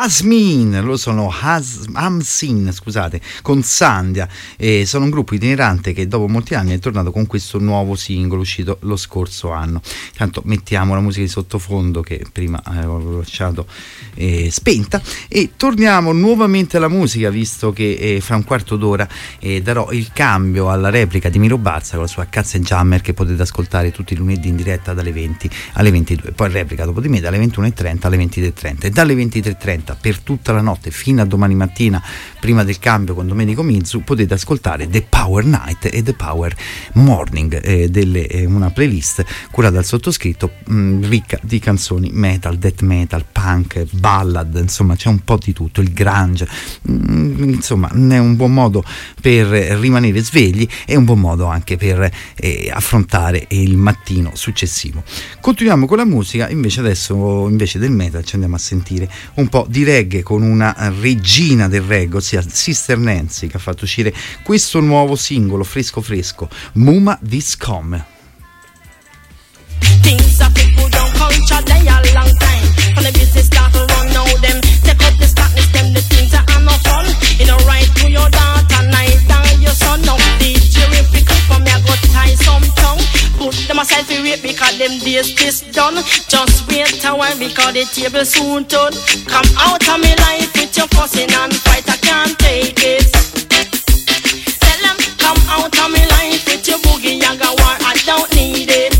Hamsin, loro sono Hamsin, scusate, con Sandia, e sono un gruppo itinerante che dopo molti anni è tornato con questo nuovo singolo uscito lo scorso anno. Intanto mettiamo la musica di sottofondo che prima avevo lasciato spenta, e torniamo nuovamente alla musica, visto che fra un quarto d'ora darò il cambio alla replica di Miro Barza con la sua Katzenjammer, che potete ascoltare tutti i lunedì in diretta dalle 20 alle 22, poi replica dopo di me dalle 21:30 alle 23:30, e dalle 23:30 per tutta la notte fino a domani mattina prima del cambio con Domenico Mizzu potete ascoltare The Power Night e The Power Morning, una playlist curata dal sottoscritto, ricca di canzoni metal, death metal, punk, ballad, insomma c'è un po' di tutto, il grunge, insomma è un buon modo per rimanere svegli e un buon modo anche per affrontare il mattino successivo. Continuiamo con la musica, invece adesso invece del metal ci andiamo a sentire un po' di reggae con una regina del reggae, ossia Sister Nancy, che ha fatto uscire questo nuovo singolo fresco, Muma This Come. Things are people don't culture they a long time. When the business start to run now them take up the slackness them the things that are no fun. You know right to your daughter night and your son now. DJ if you click for me I go tie some tongue. Put them aside for wait because them days this done. Just wait a while because the table soon turn. Come out of me life with your fussing and fight, I can't take it. Tell them come out of me life with your boogie yaga war, I don't need it.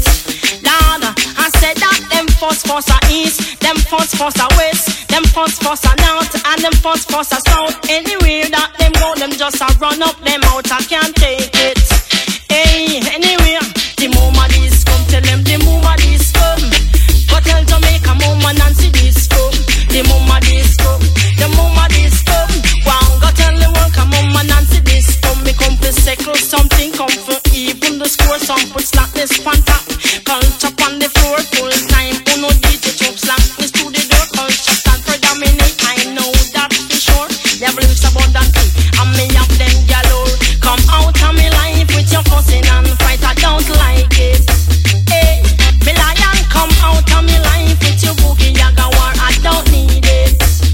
I said that them fuss a east, them fuss a west, them fuss a north, and them fuss a south. Anywhere that them go, them just a run up them out, I can't take it. Hey, anywhere, the mama this come, tell them the mama this come. Go tell Jamaica mama Nancy this come, the mama this come, the mama this come. Wow, go tell the world come mama Nancy this come. Me come to settle something, come for even the score, some put slackness on top. Culture on the floor, full time. Uno DJ chop slackness to the door. Culture stand predominate, I know that for sure. Never lives abundantly, and me have them galore. Come out of me life with your fussing and fight, I don't like it. Hey, me lion, come out of me life with your boogie yaga war, I don't need it.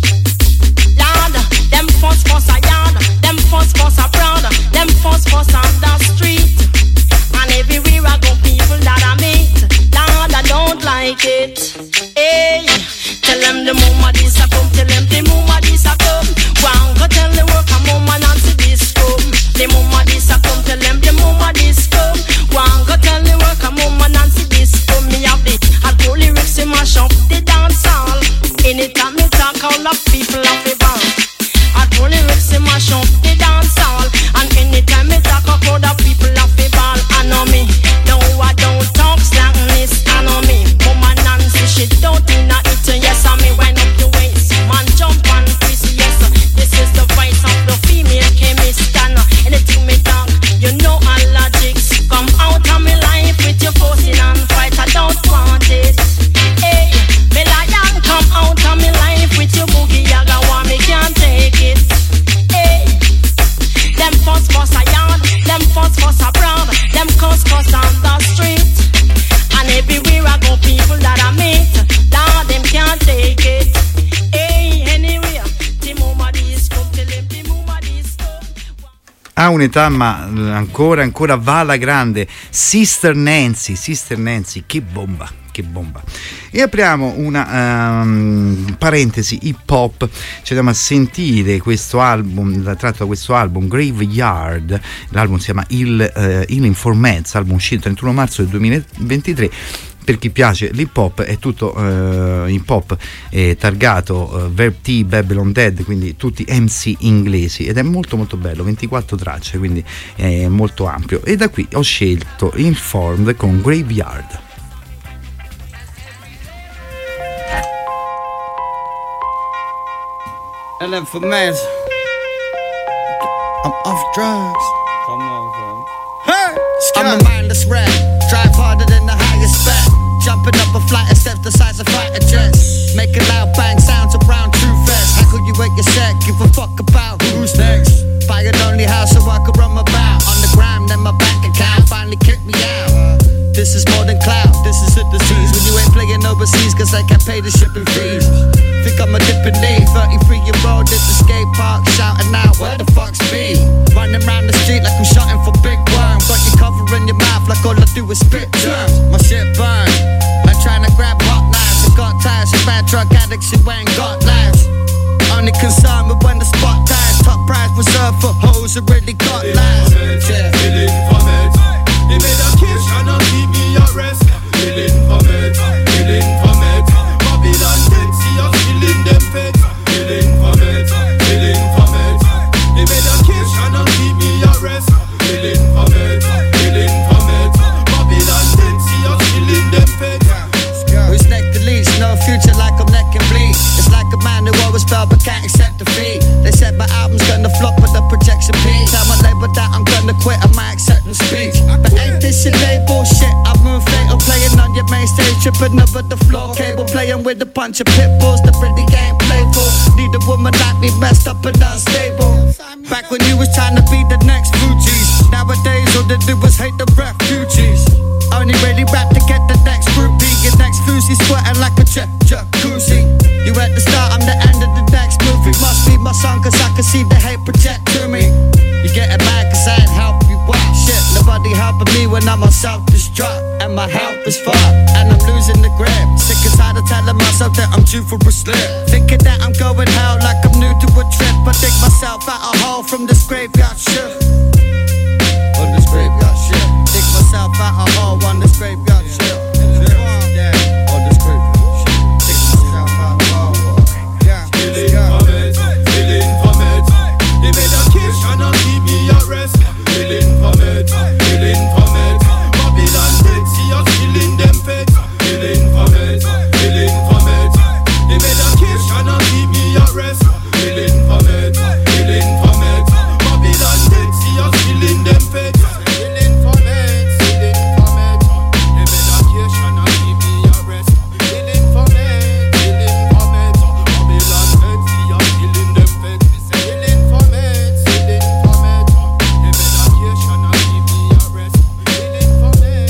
Lord, them fuss a yard, them fuss a brother, them fuss on the street. And everywhere I go, people that I meet, Lord, I don't like it. Hey, tell them the mama this a come, tell them the mama this a come. Wow, go tell the worker mama Nancy this come. The mama this a come, tell them the mama this come. Wow, go tell the worker mama Nancy this come. Me have the hot lyrics in my shop, the dance hall. Anytime me talk, all of people have the ball. Hot lyrics in my shop, the dance hall. And anytime me talk, a crowd of people have the ball. I know me, no I don't talk slackness. I know me, mama Nancy she don't do not eat. Yes, I me wind up the waist, man jump and twist. Yes, this is the voice of the female chemist. And anything me talk, you know all logics. Come out of me life with your forcing and fight, I don't want it. Hey, me lion, come out of me life with your boogie yaga war, me can't take it. Hey, them fuss a yard, them fuss a brown, them cuss on the street. And everywhere I go, people that I meet, Lord, them can't take it. Hey, anywhere, the mama this come, tell them the mama this come. Ha un'età ma ancora va alla grande, Sister Nancy, che bomba. E apriamo una parentesi hip hop, ci andiamo a sentire questo album, tratto da questo album Graveyard. L'album si chiama Healing for Meds, album uscito il 31 marzo del 2023. Per chi piace l'hip hop, è tutto hip hop targato Verb T, Babylon Dead, quindi tutti MC inglesi, ed è molto molto bello, 24 tracce, quindi è molto ampio. E da qui ho scelto Informed con Graveyard. And then for meds, I'm off drugs. Come on, fam. Hey! I'm a mindless wreck. Drive harder than the highest spec. Jumping up a flight of steps the size of fighter jets. Making loud bang sounds around true vest. How could you wait your set? Give a fuck about who's next. Buy a lonely house so I could run my bout. On the gram, then my bank account finally kicked me out. This is more than clout, this is a disease. When you ain't playing overseas, cause I can't pay the shipping fees. Think I'm a dipping knee, 33 do is spit germs. My shit burns. Like trying to grab hot knives. I got ties with bad drug addicts who ain't got lives. Only concerned with when the spot dies. Top prize reserved for hoes who really got lives. Killing for meds. They made a kiss and not give me a rest. Killing for meds. Killing for meds. Babylon dead, see us killing them feds. Killing for meds. Killing for meds. They made a kiss and not give me a rest. Killing for meds. Killing for meds. Babylon dead, see us killing them feds. Who's neck the least? No future like I'm neck and bleed. It's like a man who always fell but can't accept defeat. They said my album's gonna flop with the projection peak. Tell my label that I'm gonna quit on my acceptance speech. But ain't this shit label shit? I'm on fatal playing on your main stage, tripping over the floor cable, playing with a bunch of pit bulls. The pretty game playful. Need a woman like me messed up and unstable. Back when you was trying to be the next Fugees. Nowadays all they do is hate the refugees. Only really rap to get the next groupie. Your next floozy sweating like a jacuzzi. You at the start, I'm the end of the next movie. Must be my song cause I can see the hate project to me. You getting mad cause I ain't help you what? Shit, nobody helping me when I'm on self-destruct. And my help is fucked, and I'm losing the grip. Sick and tired of telling myself that I'm due for a slip. Thinking that I'm going hell like I'm new to a trip. I dig myself out a hole from this graveyard shift. On this graveyard shift. Dig myself out a hole on this graveyard shift. Yeah, on this graveyard shift. Dig myself out a hole. Yeah, killing for meds. Killing for meds. They made a kiss and not give me a rest. Killing for meds. Killing for meds. Babylon dead, see us killing them feds. Killing for meds. Killing for meds. They made a kiss and not give me a rest. Killing for meds. Killing for meds. Babylon dead, see us killing them feds. Killing for meds. Killing for meds. They made a kiss and not give me a rest. Killing for meds. Killing for meds. Babylon dead, see us killing them feds. Killing for meds. Killing for meds. They made a kiss and not give me a rest. Killing for meds. Killing for meds. Babylon dead, see us killing them feds.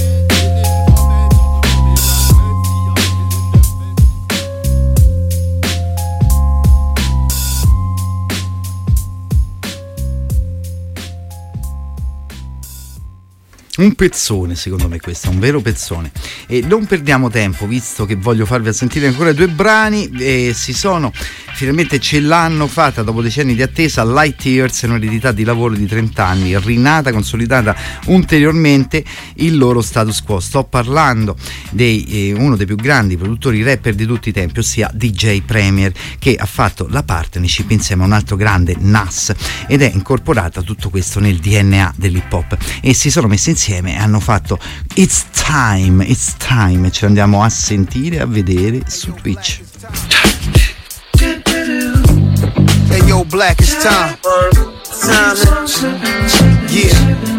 Un pezzone, secondo me questo è un vero pezzone. E non perdiamo tempo, visto che voglio farvi sentire ancora 2 brani. Finalmente ce l'hanno fatta dopo decenni di attesa. Light Years è un'eredità di lavoro di 30 anni, rinata, consolidata ulteriormente il loro status quo. Sto parlando di uno dei più grandi produttori rapper di tutti i tempi, ossia DJ Premier, che ha fatto la partnership insieme a un altro grande, Nas, ed è incorporata tutto questo nel DNA dell'hip hop, e si sono messi insieme e hanno fatto It's Time, e ce l'andiamo a sentire, a vedere su Twitch. Hey yo, Black, it's time. Yeah.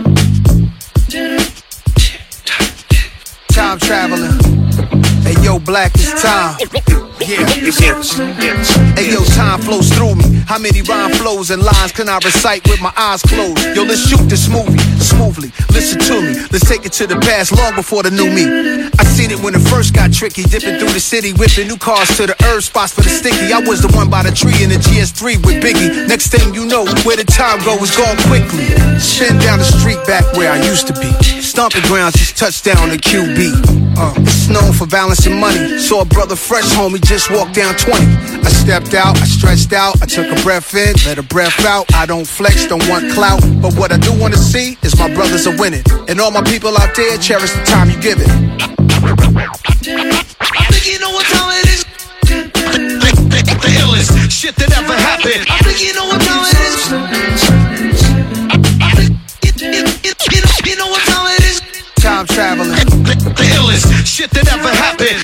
Time traveling. Hey yo, Black, it's time. Yeah. Hey yo, time flows through me. How many rhyme flows and lines can I recite with my eyes closed? Yo, let's shoot this movie smoothly. Listen to me. Let's take it to the past, long before the new me. I seen it when it first got tricky, dipping through the city, whipping new cars to the herb spots for the sticky. I was the one by the tree in the GS3 with Biggie. Next thing you know, where the time go is gone quickly. Spin down the street back where I used to be. Stomping grounds, just touchdown to QB. It's known for balancing money. Saw a brother fresh, homie, just walked down 20. I stepped out, I stretched out, I took a breath in, let a breath out. I don't flex, don't want clout, but what I do want to see is my brothers are winning. And all my people out there, cherish the time you give it. I think you know what time it is. The illest shit that ever happened. I think you know what time it is. You know what time it is. Time traveling. The illest shit that ever happened.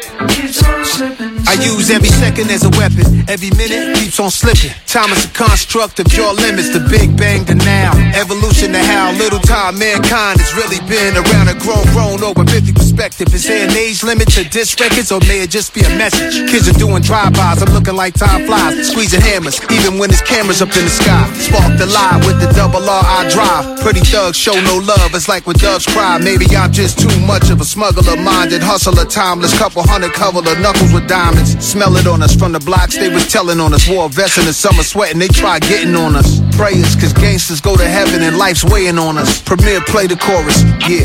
I use every second as a weapon. Every minute keeps on slipping. Time is a construct of your limits. The Big Bang to now. Evolution to how little time mankind has really been around and grown over 50% perspective. Is there an age limit to disc records, or may it just be a message? Kids are doing drive-bys, I'm looking like time flies, squeezing hammers, even when there's cameras up in the sky. Spark the lie with the double R I drive. Pretty thugs show no love, it's like when doves cry. Maybe I'm just too much of a smuggler, minded hustler, timeless. Couple hundred cover the knuckles with diamonds. Smell it on us from the blocks, they was telling on us. Wore a vest in the summer sweating, they tried getting on us. Prayers, cause gangsters go to heaven and life's weighing on us. Premier, play the chorus, yeah.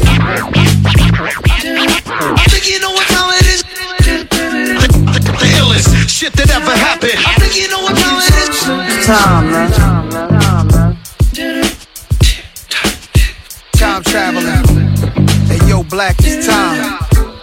I think you know what time it is. The illest shit that ever happened. I think you know what time it is. Time, man. Time traveling. Hey yo, Black, it's time.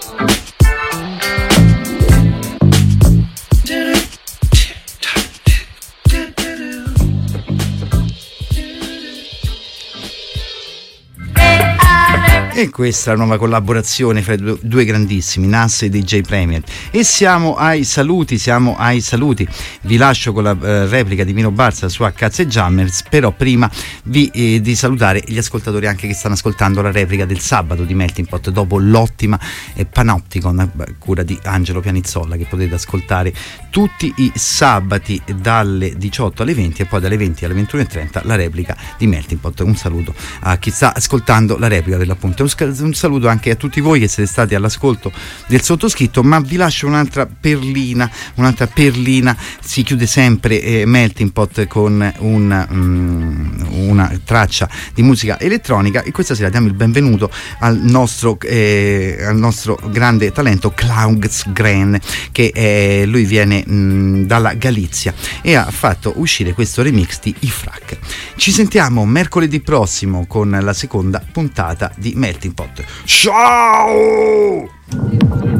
E questa è la nuova collaborazione fra i due grandissimi, Nas e DJ Premier. E siamo ai saluti. Vi lascio con la replica di Mino Barza su HZ Jammers, però prima di salutare gli ascoltatori anche che stanno ascoltando la replica del sabato di Melting Pot, dopo l'ottima Panopticon a cura di Angelo Pianizzolla, che potete ascoltare tutti i sabati dalle 18 alle 20 e poi dalle 20 alle 21:30 la replica di Melting Pot. Un saluto a chi sta ascoltando la replica dell'appunto. Un saluto anche a tutti voi che siete stati all'ascolto del sottoscritto, ma vi lascio un'altra perlina. Si chiude sempre Melting Pot con una traccia di musica elettronica, e questa sera diamo il benvenuto al nostro grande talento Klaus Gren, che lui viene dalla Galizia e ha fatto uscire questo remix di Ifrak. Ci sentiamo mercoledì prossimo con la seconda puntata di Melting Pot. Ciao!